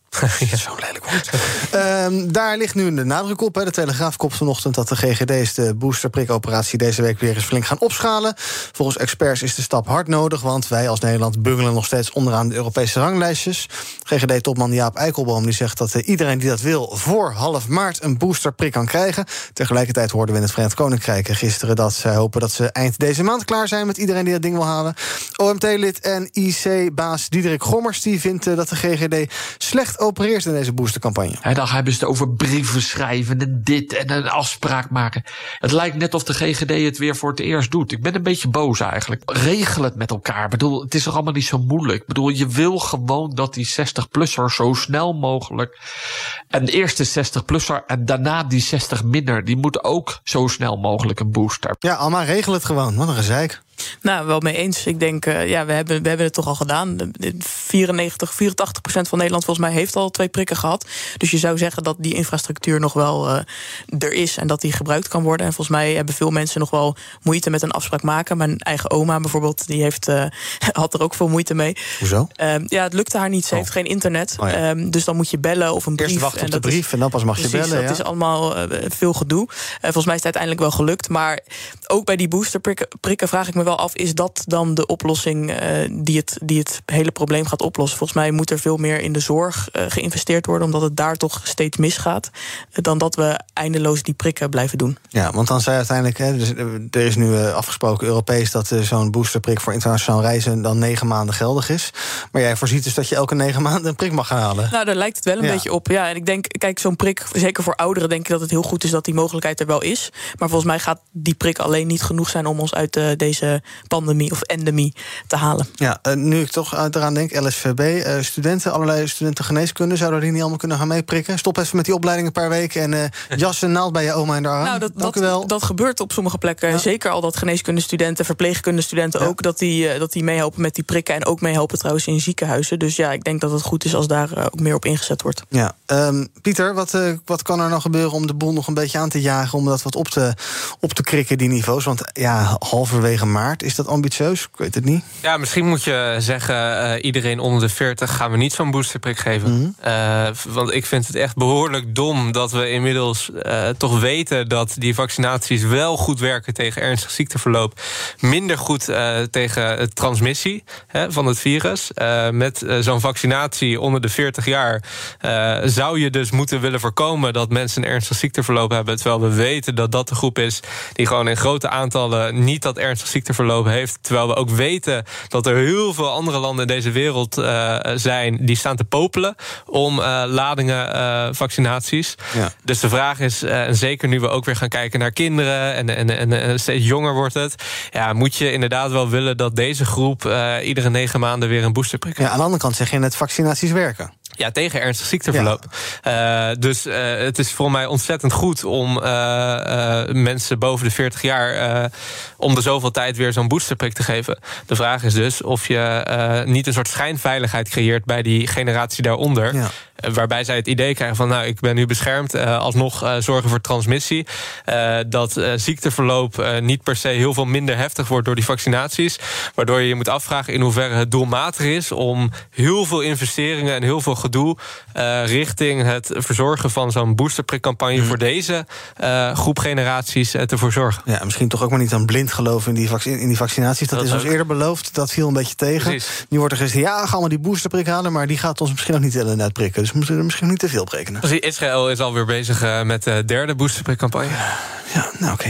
Ja. Zo lelijk woord. um, daar ligt nu de nadruk op. Hè. De Telegraaf kopt vanochtend dat de G G D's de boosterprikoperatie deze week weer eens flink gaan opschalen. Volgens experts is de stap hard nodig, want wij als Nederland bungelen nog steeds onderaan de Europese ranglijstjes. G G D-topman Jaap Eikelboom die zegt dat uh, iedereen die dat wil voor half maart een boosterprik kan krijgen. Tegelijkertijd hoorden we in het Verenigd Koninkrijk gisteren dat ze hopen dat ze eind deze maand klaar zijn met iedereen die dat ding wil halen. O M T-lid en I C-baas Diederik Gommers die vindt uh, dat de G G D slecht opereert in deze boostercampagne. Ja, dan hebben ze het over brieven schrijven en dit en een afspraak maken. Het lijkt net of de G G D het weer voor het eerst doet. Ik ben een beetje boos eigenlijk. Regel het met elkaar. Ik bedoel, het is toch allemaal niet zo moeilijk. Ik bedoel, je wil gewoon dat die zestig-plusser zo snel mogelijk en de eerste zestig-plusser en daarna die zestig minder, die moeten ook zo snel mogelijk een booster. Ja, Alma, regel het gewoon. Wat een gezeik. Nou, wel mee eens. Ik denk, uh, ja, we hebben, we hebben het toch al gedaan. vierennegentig, vierentachtig procent van Nederland volgens mij heeft al twee prikken gehad. Dus je zou zeggen dat die infrastructuur nog wel uh, er is en dat die gebruikt kan worden. En volgens mij hebben veel mensen nog wel moeite met een afspraak maken. Mijn eigen oma bijvoorbeeld, die heeft, uh, had er ook veel moeite mee. Hoezo? Uh, ja, het lukte haar niet. Ze oh. heeft geen internet. Oh, ja. um, dus dan moet je bellen of een brief. Eerst wachten op en de brief is, en dan pas mag precies, je bellen. Dat ja. is allemaal uh, veel gedoe. Uh, volgens mij is het uiteindelijk wel gelukt. Maar ook bij die boosterprikken prikken vraag ik me wel af, is dat dan de oplossing uh, die, het, die het hele probleem gaat oplossen? Volgens mij moet er veel meer in de zorg uh, geïnvesteerd worden, omdat het daar toch steeds misgaat, uh, dan dat we eindeloos die prikken blijven doen. Ja, want dan zei uiteindelijk, hè, dus, er is nu uh, afgesproken Europees dat uh, zo'n boosterprik voor internationaal reizen dan negen maanden geldig is. Maar jij voorziet dus dat je elke negen maanden een prik mag gaan halen. Nou, daar lijkt het wel een ja. beetje op. Ja, en ik denk, kijk, zo'n prik, zeker voor ouderen, denk ik dat het heel goed is dat die mogelijkheid er wel is. Maar volgens mij gaat die prik alleen niet genoeg zijn om ons uit uh, deze pandemie of endemie te halen. Ja, uh, nu ik toch uh, eraan denk, L S V B, uh, studenten, allerlei studenten geneeskunde, zouden die niet allemaal kunnen gaan meeprikken? Stop even met die opleiding een paar weken en uh, jas en naald bij je oma en de arm. Nou, dat, Dank dat, u wel. dat gebeurt op sommige plekken. Ja. Zeker al dat geneeskundestudenten, verpleegkundestudenten ja. ook, dat die, uh, dat die meehelpen met die prikken en ook meehelpen trouwens in ziekenhuizen. Dus ja, ik denk dat het goed is als daar uh, ook meer op ingezet wordt. Ja, um, Pieter, wat, uh, wat kan er nou gebeuren om de boel nog een beetje aan te jagen, om dat wat op te, op te krikken, die niveaus? Want ja, halverwege maart, is dat ambitieus? Ik weet het niet. Ja, misschien moet je zeggen, uh, iedereen onder de veertig gaan we niet zo'n boosterprik geven. Mm-hmm. Uh, want ik vind het echt behoorlijk dom dat we inmiddels uh, toch weten dat die vaccinaties wel goed werken tegen ernstig ziekteverloop, minder goed uh, tegen transmissie hè, van het virus. Uh, met uh, zo'n vaccinatie onder de veertig jaar uh, zou je dus moeten willen voorkomen dat mensen een ernstig ziekteverloop hebben, terwijl we weten dat dat de groep is die gewoon in grote aantallen niet dat ernstig ziekteverloop heeft. Terwijl we ook weten dat er heel veel andere landen in deze wereld uh, zijn die staan te popelen om uh, ladingen uh, vaccinaties. Ja. Dus de vraag is, uh, en zeker nu we ook weer gaan kijken naar kinderen en, en, en, en steeds jonger wordt het, ja, moet je inderdaad wel willen dat deze groep uh, iedere negen maanden weer een boosterprik heeft. Ja, aan de andere kant zeg je net, vaccinaties werken. Ja, tegen ernstig ziekteverloop. Ja. Uh, dus uh, het is voor mij ontzettend goed om uh, uh, mensen boven de veertig jaar uh, om de zoveel tijd weer zo'n boosterprik te geven. De vraag is dus of je uh, niet een soort schijnveiligheid creëert bij die generatie daaronder. Ja. Uh, waarbij zij het idee krijgen van, nou, ik ben nu beschermd, uh, alsnog uh, zorgen voor transmissie. Uh, dat uh, ziekteverloop uh, niet per se heel veel minder heftig wordt door die vaccinaties. Waardoor je je moet afvragen in hoeverre het doelmatig is om heel veel investeringen en heel veel gedoe uh, richting het verzorgen van zo'n boosterprikcampagne mm. voor deze uh, groep generaties uh, te voorzorgen. Ja, misschien toch ook maar niet aan blind geloven in die, vac- in die vaccinaties. Dat, dat is ons eerder beloofd, dat viel een beetje tegen. Precies. Nu wordt er gezegd, ja, gaan we die boosterprik halen, maar die gaat ons misschien nog niet net prikken. Dus we moeten er misschien niet te veel berekenen. Dus Israël is alweer bezig uh, met de derde boosterprikcampagne. Ja, nou oké.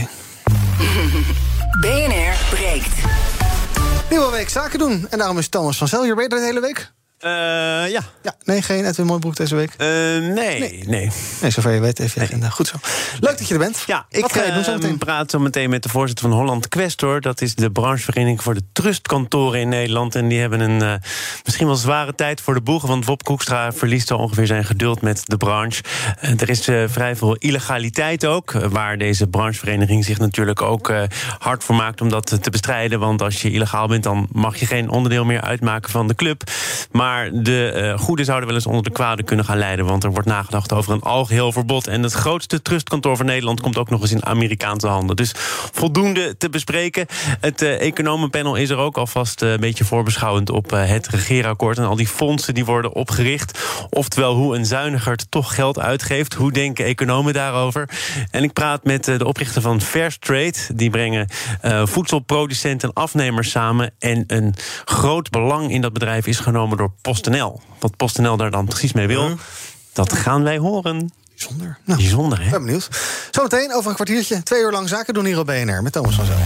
Okay. B N R breekt. Nieuwe week zaken doen. En daarom is Thomas van Zeljer. Ben je er de hele week? Uh, ja. ja. Nee, geen Edwin Mooibroek deze week? Uh, nee, nee. Nee, nee zover je weet even. Nee. Goed zo. Leuk dat je er bent. Ja, Wat ik ga je doen zo meteen? Uh, praat zo meteen met de voorzitter van Holland Questor. Dat is de branchevereniging voor de trustkantoren in Nederland. En die hebben een uh, misschien wel zware tijd voor de boegen. Want Wop Koekstra verliest al ongeveer zijn geduld met de branche. Uh, er is uh, vrij veel illegaliteit ook. Uh, waar deze branchevereniging zich natuurlijk ook uh, hard voor maakt om dat te bestrijden. Want als je illegaal bent, dan mag je geen onderdeel meer uitmaken van de club. Maar Maar de uh, goede zouden wel eens onder de kwade kunnen gaan leiden. Want er wordt nagedacht over een algeheel verbod. En het grootste trustkantoor van Nederland komt ook nog eens in Amerikaanse handen. Dus voldoende te bespreken. Het uh, economenpanel is er ook alvast uh, een beetje voorbeschouwend op uh, het regeerakkoord. En al die fondsen die worden opgericht. Oftewel hoe een zuinigerd toch geld uitgeeft. Hoe denken economen daarover? En ik praat met uh, de oprichter van Fairtrade. Die brengen uh, voedselproducenten en afnemers samen. En een groot belang in dat bedrijf is genomen door PostNL. Wat PostNL daar dan precies mee wil, dat gaan wij horen. Bijzonder. Nou, Bijzonder, hè? Ik ben benieuwd. Zometeen over een kwartiertje, twee uur lang zaken doen hier op B N R met Thomas van Zel.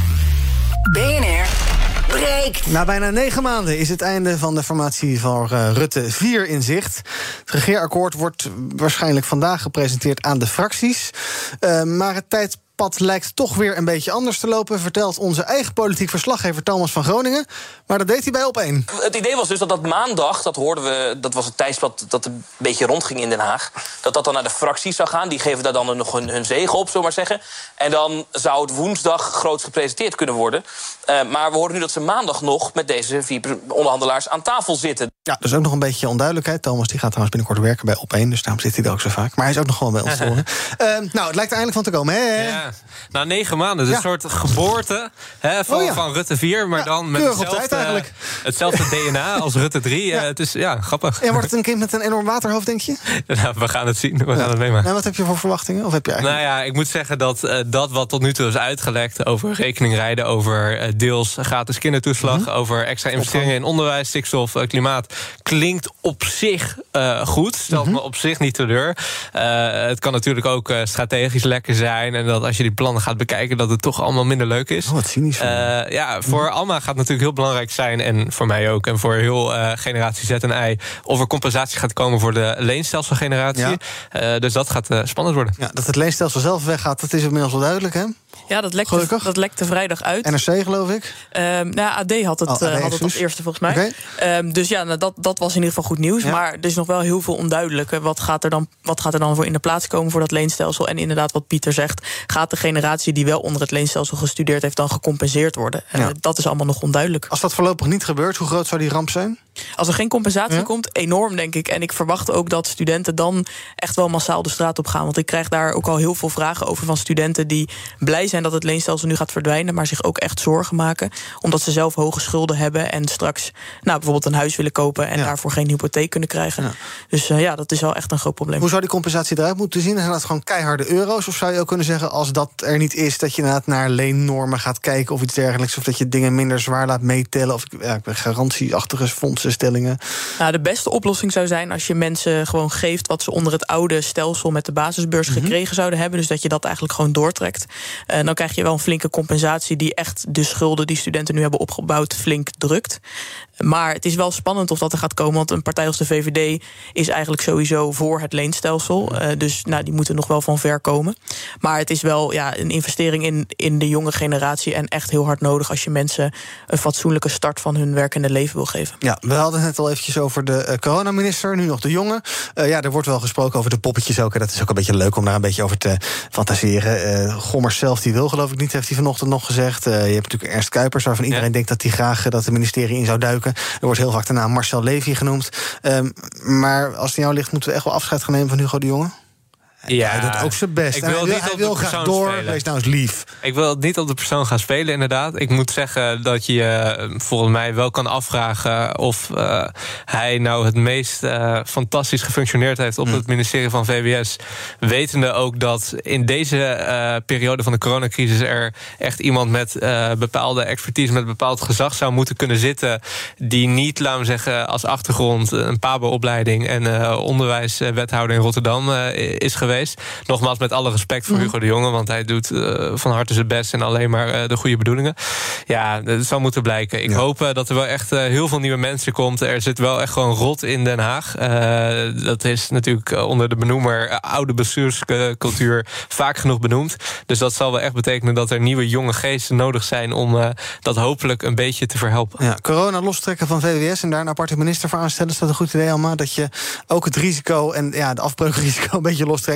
B N R breekt. Na bijna negen maanden is het einde van de formatie van uh, Rutte vier in zicht. Het regeerakkoord wordt waarschijnlijk vandaag gepresenteerd aan de fracties. Uh, maar het tijd pad lijkt toch weer een beetje anders te lopen, vertelt onze eigen politiek verslaggever Thomas van Groningen. Maar dat deed hij bij Op één. Het idee was dus dat dat maandag, dat hoorden we, dat was het tijdspad dat een beetje rondging in Den Haag, dat dat dan naar de fracties zou gaan. Die geven daar dan nog hun, hun zegen op, zullen we maar zeggen. En dan zou het woensdag groots gepresenteerd kunnen worden. Uh, maar we horen nu dat ze maandag nog met deze vier onderhandelaars aan tafel zitten. Ja, dus ook nog een beetje onduidelijkheid. Thomas die gaat trouwens binnenkort werken bij Op één, dus daarom zit hij er ook zo vaak. Maar hij is ook nog gewoon bij ons te horen. Uh, nou, het lijkt er eindelijk van te komen, hè? Ja. Na negen maanden, dus ja. Een soort geboorte hè, van, oh ja. van Rutte vier, maar ja, dan met hetzelfde, hetzelfde D N A als Rutte drie. Ja. Uh, het is ja, grappig. En wordt het een kind met een enorm waterhoofd, denk je? Nou, we gaan het zien, we ja. gaan het meemaken. En wat heb je voor verwachtingen? Of heb je eigenlijk... Nou ja, ik moet zeggen dat uh, dat wat tot nu toe is uitgelekt over rekeningrijden, over uh, deels gratis kindertoeslag, mm-hmm. over extra investeringen in onderwijs, stikstof, uh, klimaat, klinkt op zich uh, goed. Stelt mm-hmm. me op zich niet teleur. Uh, het kan natuurlijk ook uh, strategisch lekker zijn en dat als je die plannen gaat bekijken, dat het toch allemaal minder leuk is. Oh, wat cynisch. Uh, ja, voor mm. Alma gaat het natuurlijk heel belangrijk zijn, en voor mij ook, en voor heel uh, generatie Z en Y, of er compensatie gaat komen voor de leenstelselgeneratie. Ja. Uh, dus dat gaat uh, spannend worden. Ja, dat het leenstelsel zelf weggaat, dat is inmiddels wel duidelijk, hè? Ja, dat lekte, dat lekte vrijdag uit. N R C, geloof ik? Um, nou, A D had het, oh, A D uh, had het als eerste, volgens mij. Okay. Um, dus ja, nou, dat, dat was in ieder geval goed nieuws. Ja. Maar er is nog wel heel veel onduidelijk. Wat gaat, er dan, wat gaat er dan voor in de plaats komen voor dat leenstelsel? En inderdaad, wat Pieter zegt, gaat de generatie die wel onder het leenstelsel gestudeerd heeft dan gecompenseerd worden? Ja. Uh, dat is allemaal nog onduidelijk. Als dat voorlopig niet gebeurt, hoe groot zou die ramp zijn? Als er geen compensatie ja? komt, enorm, denk ik. En ik verwacht ook dat studenten dan echt wel massaal de straat op gaan. Want ik krijg daar ook al heel veel vragen over van studenten die blij zijn dat het leenstelsel nu gaat verdwijnen, maar zich ook echt zorgen maken, omdat ze zelf hoge schulden hebben en straks nou, bijvoorbeeld een huis willen kopen en ja. daarvoor geen hypotheek kunnen krijgen. Ja. Dus uh, ja, dat is wel echt een groot probleem. Hoe zou die compensatie eruit moeten zien? Zijn dat gewoon keiharde euro's? Of zou je ook kunnen zeggen, als dat er niet is, dat je inderdaad naar leennormen gaat kijken of iets dergelijks, of dat je dingen minder zwaar laat meetellen, of ja, garantieachtige fondsenstellingen? Nou, de beste oplossing zou zijn als je mensen gewoon geeft wat ze onder het oude stelsel met de basisbeurs mm-hmm. gekregen zouden hebben. Dus dat je dat eigenlijk gewoon doortrekt. Uh, dan krijg je wel een flinke compensatie die echt de schulden die studenten nu hebben opgebouwd flink drukt. Maar het is wel spannend of dat er gaat komen, want een partij als de V V D is eigenlijk sowieso voor het leenstelsel. Uh, dus nou, die moeten nog wel van ver komen. Maar het is wel ja, een investering in, in de jonge generatie en echt heel hard nodig als je mensen een fatsoenlijke start van hun werkende leven wil geven. Ja, we hadden het net al eventjes over de uh, coronaminister, nu nog de jonge. Uh, ja, er wordt wel gesproken over de poppetjes ook. En dat is ook een beetje leuk om daar een beetje over te fantaseren. Uh, Gommers zelf, die wil geloof ik niet, heeft hij vanochtend nog gezegd. Uh, je hebt natuurlijk Ernst Kuipers, waarvan iedereen ja. denkt dat hij graag uh, dat het ministerie in zou duiken. Er wordt heel vaak de naam Marcel Levy genoemd. Um, maar als het aan jou ligt, moeten we echt wel afscheid gaan nemen van Hugo de Jonge? Ja, hij doet ook zijn best. Ik wil, hij wil, hij wil graag door. Spelen. Wees nou eens lief. Ik wil niet op de persoon gaan spelen, inderdaad. Ik moet zeggen dat je uh, volgens mij wel kan afvragen of uh, hij nou het meest uh, fantastisch gefunctioneerd heeft op mm. het ministerie van V W S. Wetende ook dat in deze uh, periode van de coronacrisis er echt iemand met uh, bepaalde expertise, met bepaald gezag zou moeten kunnen zitten, die niet, laten we zeggen, als achtergrond een P A B O-opleiding en uh, onderwijswethouder in Rotterdam uh, is geweest. Nogmaals, met alle respect voor Hugo de Jonge, want hij doet uh, van harte zijn best en alleen maar uh, de goede bedoelingen. Ja, dat zal moeten blijken. Ik ja. hoop uh, dat er wel echt uh, heel veel nieuwe mensen komt. Er zit wel echt gewoon rot in Den Haag. Uh, dat is natuurlijk uh, onder de benoemer uh, oude bestuurscultuur vaak genoeg benoemd. Dus dat zal wel echt betekenen dat er nieuwe jonge geesten nodig zijn om uh, dat hopelijk een beetje te verhelpen. Ja, corona lostrekken van V W S en daar een aparte minister voor aanstellen, is dat een goed idee, Alma? Dat je ook het risico en ja, het afbreukrisico een beetje lostrekt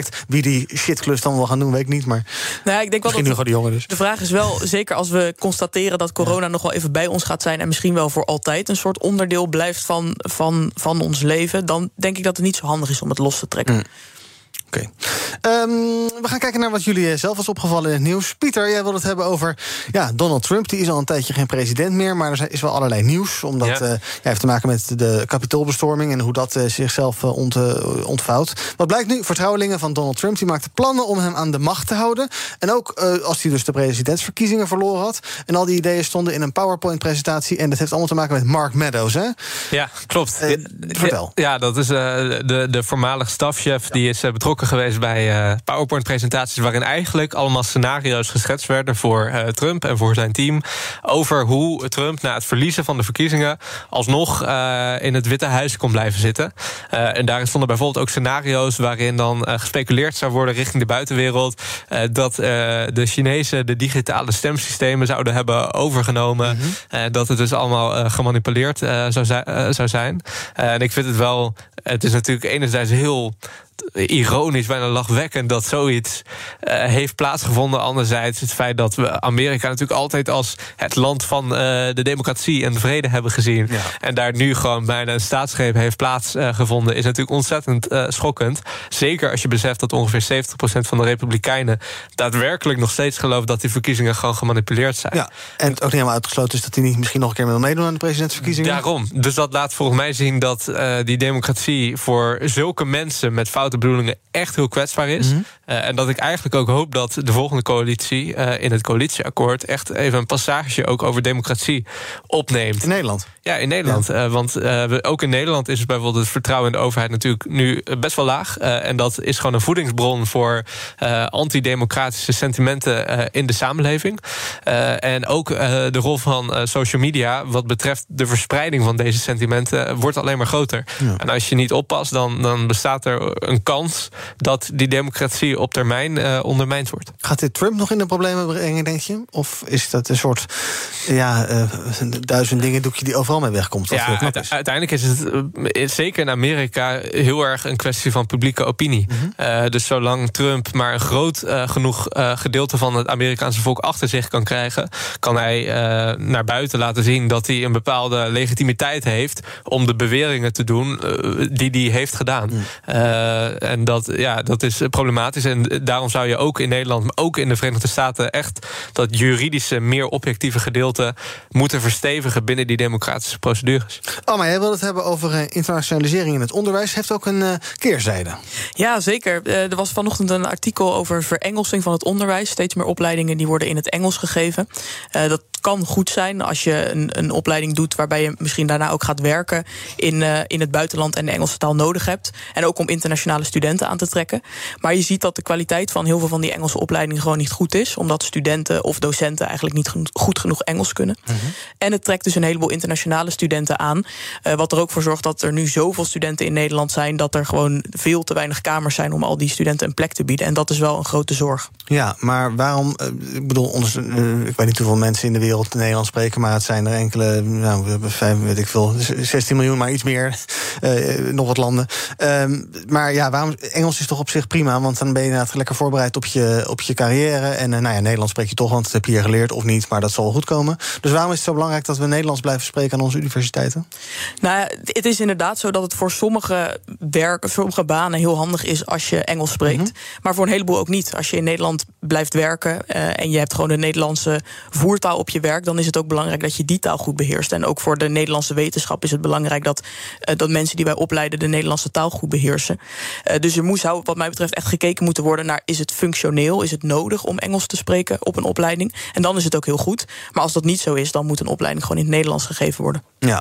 project. Wie die shitklus dan wil gaan doen, weet ik niet. Maar nou ja, ik denk wel misschien nu gewoon de jongen dus. De vraag is wel, zeker als we constateren dat corona ja. nog wel even bij ons gaat zijn en misschien wel voor altijd een soort onderdeel blijft van, van, van ons leven, dan denk ik dat het niet zo handig is om het los te trekken. Mm. Oké. Okay. Um, we gaan kijken naar wat jullie zelf was opgevallen in het nieuws. Pieter, jij wilde het hebben over ja, Donald Trump. Die is al een tijdje geen president meer, maar er is wel allerlei nieuws. Omdat het ja. uh, heeft te maken met de kapitoolbestorming en hoe dat uh, zichzelf uh, ont, uh, ontvouwt. Wat blijkt nu? Vertrouwelingen van Donald Trump die maakten plannen om hem aan de macht te houden. En ook uh, als hij dus de presidentsverkiezingen verloren had. En al die ideeën stonden in een PowerPoint-presentatie. En dat heeft allemaal te maken met Mark Meadows, hè? Ja, klopt. Uh, vertel. Ja, dat is uh, de, de voormalige stafchef ja. die is uh, betrokken geweest bij uh, PowerPoint-presentaties waarin eigenlijk allemaal scenario's geschetst werden voor uh, Trump en voor zijn team over hoe Trump na het verliezen van de verkiezingen alsnog uh, in het Witte Huis kon blijven zitten. Uh, en daar stonden bijvoorbeeld ook scenario's waarin dan uh, gespeculeerd zou worden richting de buitenwereld uh, dat uh, de Chinezen de digitale stemsystemen zouden hebben overgenomen. Mm-hmm. Uh, dat het dus allemaal uh, gemanipuleerd uh, zou, zi- uh, zou zijn. Uh, en ik vind het wel, het is natuurlijk enerzijds heel ironisch, bijna lachwekkend dat zoiets uh, heeft plaatsgevonden. Anderzijds het feit dat we Amerika natuurlijk altijd als het land van uh, de democratie en de vrede hebben gezien. Ja. En daar nu gewoon bijna een staatsgreep heeft plaatsgevonden, uh, is natuurlijk ontzettend uh, schokkend. Zeker als je beseft dat ongeveer zeventig procent van de Republikeinen daadwerkelijk nog steeds gelooft dat die verkiezingen gewoon gemanipuleerd zijn. Ja, en het ook niet helemaal uitgesloten is dat hij niet misschien nog een keer wil meedoen aan de presidentsverkiezingen. Daarom. Dus dat laat volgens mij zien dat uh, die democratie voor zulke mensen met foute bedoelingen echt heel kwetsbaar is. Mm-hmm. Uh, en dat ik eigenlijk ook hoop dat de volgende coalitie uh, in het coalitieakkoord echt even een passage ook over democratie opneemt. In Nederland? Ja, in Nederland. Ja. Uh, want uh, we, ook in Nederland is bijvoorbeeld het vertrouwen in de overheid natuurlijk nu best wel laag. Uh, en dat is gewoon een voedingsbron voor uh, antidemocratische sentimenten uh, in de samenleving. Uh, en ook uh, de rol van uh, social media wat betreft de verspreiding van deze sentimenten uh, wordt alleen maar groter. Ja. En als je niet oppast, dan, dan bestaat er een kans dat die democratie op termijn uh, ondermijnd wordt. Gaat dit Trump nog in de problemen brengen, denk je? Of is dat een soort ja, uh, duizend dingen doekje die overal mee wegkomt? Ja, uite- is? uiteindelijk is het uh, zeker in Amerika heel erg een kwestie van publieke opinie. Mm-hmm. Uh, dus zolang Trump maar een groot uh, genoeg uh, gedeelte van het Amerikaanse volk achter zich kan krijgen, kan hij uh, naar buiten laten zien dat hij een bepaalde legitimiteit heeft om de beweringen te doen uh, die hij heeft gedaan. Mm. Uh, en dat, ja, dat is problematisch. En daarom zou je ook in Nederland, maar ook in de Verenigde Staten, echt dat juridische, meer objectieve gedeelte moeten verstevigen binnen die democratische procedures. Oh, maar jij wil het hebben over uh, internationalisering in het onderwijs. Heeft ook een uh, keerzijde. Ja, zeker. Uh, er was vanochtend een artikel over verengelsing van het onderwijs. Steeds meer opleidingen die worden in het Engels gegeven. Uh, dat kan goed zijn als je een, een opleiding doet waarbij je misschien daarna ook gaat werken in, uh, in het buitenland en de Engelse taal nodig hebt. En ook om internationale studenten aan te trekken. Maar je ziet dat de kwaliteit van heel veel van die Engelse opleidingen gewoon niet goed is, omdat studenten of docenten eigenlijk niet goed genoeg Engels kunnen. Mm-hmm. En het trekt dus een heleboel internationale studenten aan. Uh, wat er ook voor zorgt dat er nu zoveel studenten in Nederland zijn dat er gewoon veel te weinig kamers zijn om al die studenten een plek te bieden. En dat is wel een grote zorg. Ja, maar waarom, uh, ik bedoel, ons, uh, ik weet niet hoeveel mensen in de wereld Nederlands spreken, maar het zijn er enkele, nou, we hebben vijf, weet ik veel, zestien miljoen, maar iets meer, uh, nog wat landen. Um, maar ja, waarom, Engels is toch op zich prima, want dan ben je inderdaad lekker voorbereid op je, op je carrière. En uh, nou ja, Nederlands spreek je toch, want dat heb je hier geleerd of niet, maar dat zal wel goed komen. Dus waarom is het zo belangrijk dat we Nederlands blijven spreken aan onze universiteiten? Nou ja, het is inderdaad zo dat het voor sommige werken, sommige banen heel handig is als je Engels spreekt. Mm-hmm. Maar voor een heleboel ook niet. Als je in Nederland blijft werken uh, en je hebt gewoon de Nederlandse voertaal op je werk, dan is het ook belangrijk dat je die taal goed beheerst. En ook voor de Nederlandse wetenschap is het belangrijk dat, uh, dat mensen die wij opleiden de Nederlandse taal goed beheersen. Uh, dus er moet, zou wat mij betreft echt gekeken moeten worden naar, is het functioneel, is het nodig om Engels te spreken op een opleiding? En dan is het ook heel goed. Maar als dat niet zo is, dan moet een opleiding gewoon in het Nederlands gegeven worden. Ja,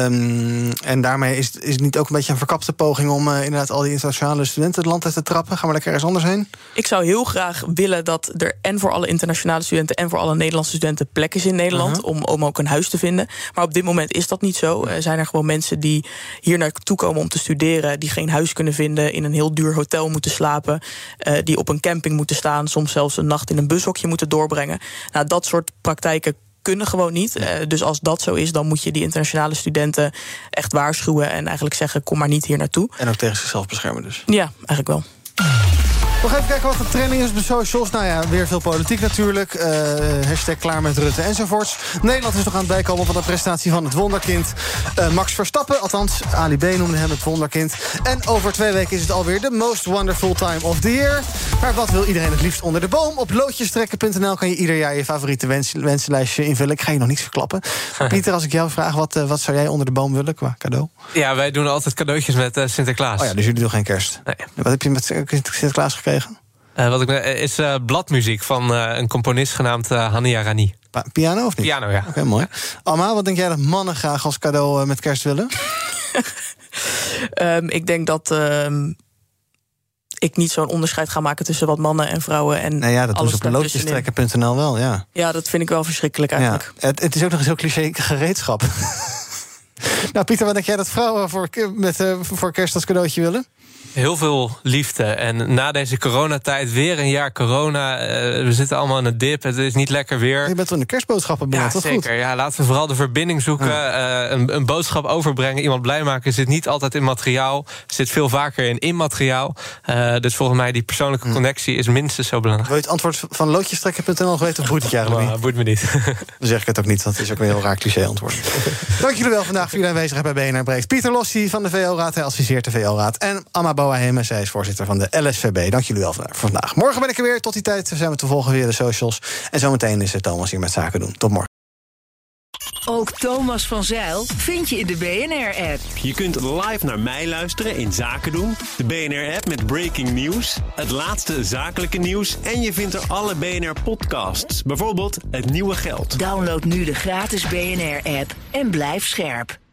um, en daarmee is, is het niet ook een beetje een verkapte poging om uh, inderdaad al die internationale studenten het land uit te trappen? Gaan we lekker ergens anders heen? Ik zou heel graag willen dat er en voor alle internationale studenten en voor alle Nederlandse studenten plek is in Nederland, uh-huh. om, om ook een huis te vinden. Maar op dit moment is dat niet zo. Er zijn er gewoon mensen die hier naartoe komen om te studeren, die geen huis kunnen vinden, in een heel duur hotel moeten slapen, uh, die op een camping moeten staan, soms zelfs een nacht in een bushokje moeten doorbrengen. Nou, dat soort praktijken kunnen gewoon niet. Uh, dus als dat zo is, dan moet je die internationale studenten echt waarschuwen en eigenlijk zeggen, kom maar niet hier naartoe. En ook tegen zichzelf beschermen dus. Ja, eigenlijk wel. Nog even kijken wat de trending is op de socials. Nou ja, weer veel politiek natuurlijk. Uh, hashtag klaar met Rutte enzovoorts. Nederland is nog aan het bijkomen van de prestatie van het wonderkind uh, Max Verstappen. Althans, Ali B noemde hem het wonderkind. En over twee weken is het alweer de most wonderful time of the year. Maar wat wil iedereen het liefst onder de boom? Op loodjestrekken punt n l kan je ieder jaar je favoriete wens, wensenlijstje invullen. Ik ga je nog niets verklappen. Pieter, als ik jou vraag, wat, uh, wat zou jij onder de boom willen qua cadeau? Ja, wij doen altijd cadeautjes met uh, Sinterklaas. Oh ja, dus jullie doen geen kerst. Nee. Wat heb je met Sinterklaas gekregen? Uh, wat ik, is uh, bladmuziek van uh, een componist genaamd uh, Hania Rani. Pa- piano of niet? Piano, ja. Oké, okay, mooi. Alma, wat denk jij dat mannen graag als cadeau uh, met kerst willen? um, ik denk dat um, ik niet zo'n onderscheid ga maken tussen wat mannen en vrouwen. En nee, ja, dat doen alles ze op loodjestrekken punt n l wel, ja. Ja, dat vind ik wel verschrikkelijk eigenlijk. Ja, het, het is ook nog eens heel cliché gereedschap. Nou, Pieter, wat denk jij dat vrouwen voor, met, uh, voor kerst als cadeautje willen? Heel veel liefde. En na deze coronatijd weer een jaar corona. Uh, we zitten allemaal in een dip. Het is niet lekker weer. Je bent in de kerstboodschappen beland. Ja, zeker. Goed. Ja, laten we vooral de verbinding zoeken. Ja. Uh, een, een boodschap overbrengen. Iemand blij maken zit niet altijd in materiaal. Zit veel vaker in immateriaal. Uh, dus volgens mij die persoonlijke connectie is minstens zo belangrijk. Wil je het antwoord van loodjestrekken punt n l weten of boeit het je eigenlijk niet? Boeit me niet. Dan zeg ik het ook niet. Dat is ook een heel raar cliché antwoord. Dank jullie wel vandaag voor jullie aanwezigheid bij B N R Breekt. Pieter Lossi van de V O-raad. Hij adviseert de V O-raad. En Amma Boaheme, zij is voorzitter van de L S V B. Dank jullie wel voor vandaag. Morgen ben ik er weer. Tot die tijd zijn we te volgen via de socials. En zometeen is het Thomas hier met Zaken doen. Tot morgen. Ook Thomas van Zijl vind je in de B N R-app. Je kunt live naar mij luisteren in Zaken doen. De B N R-app met breaking news. Het laatste zakelijke nieuws. En je vindt er alle B N R-podcasts. Bijvoorbeeld Het Nieuwe Geld. Download nu de gratis B N R-app en blijf scherp.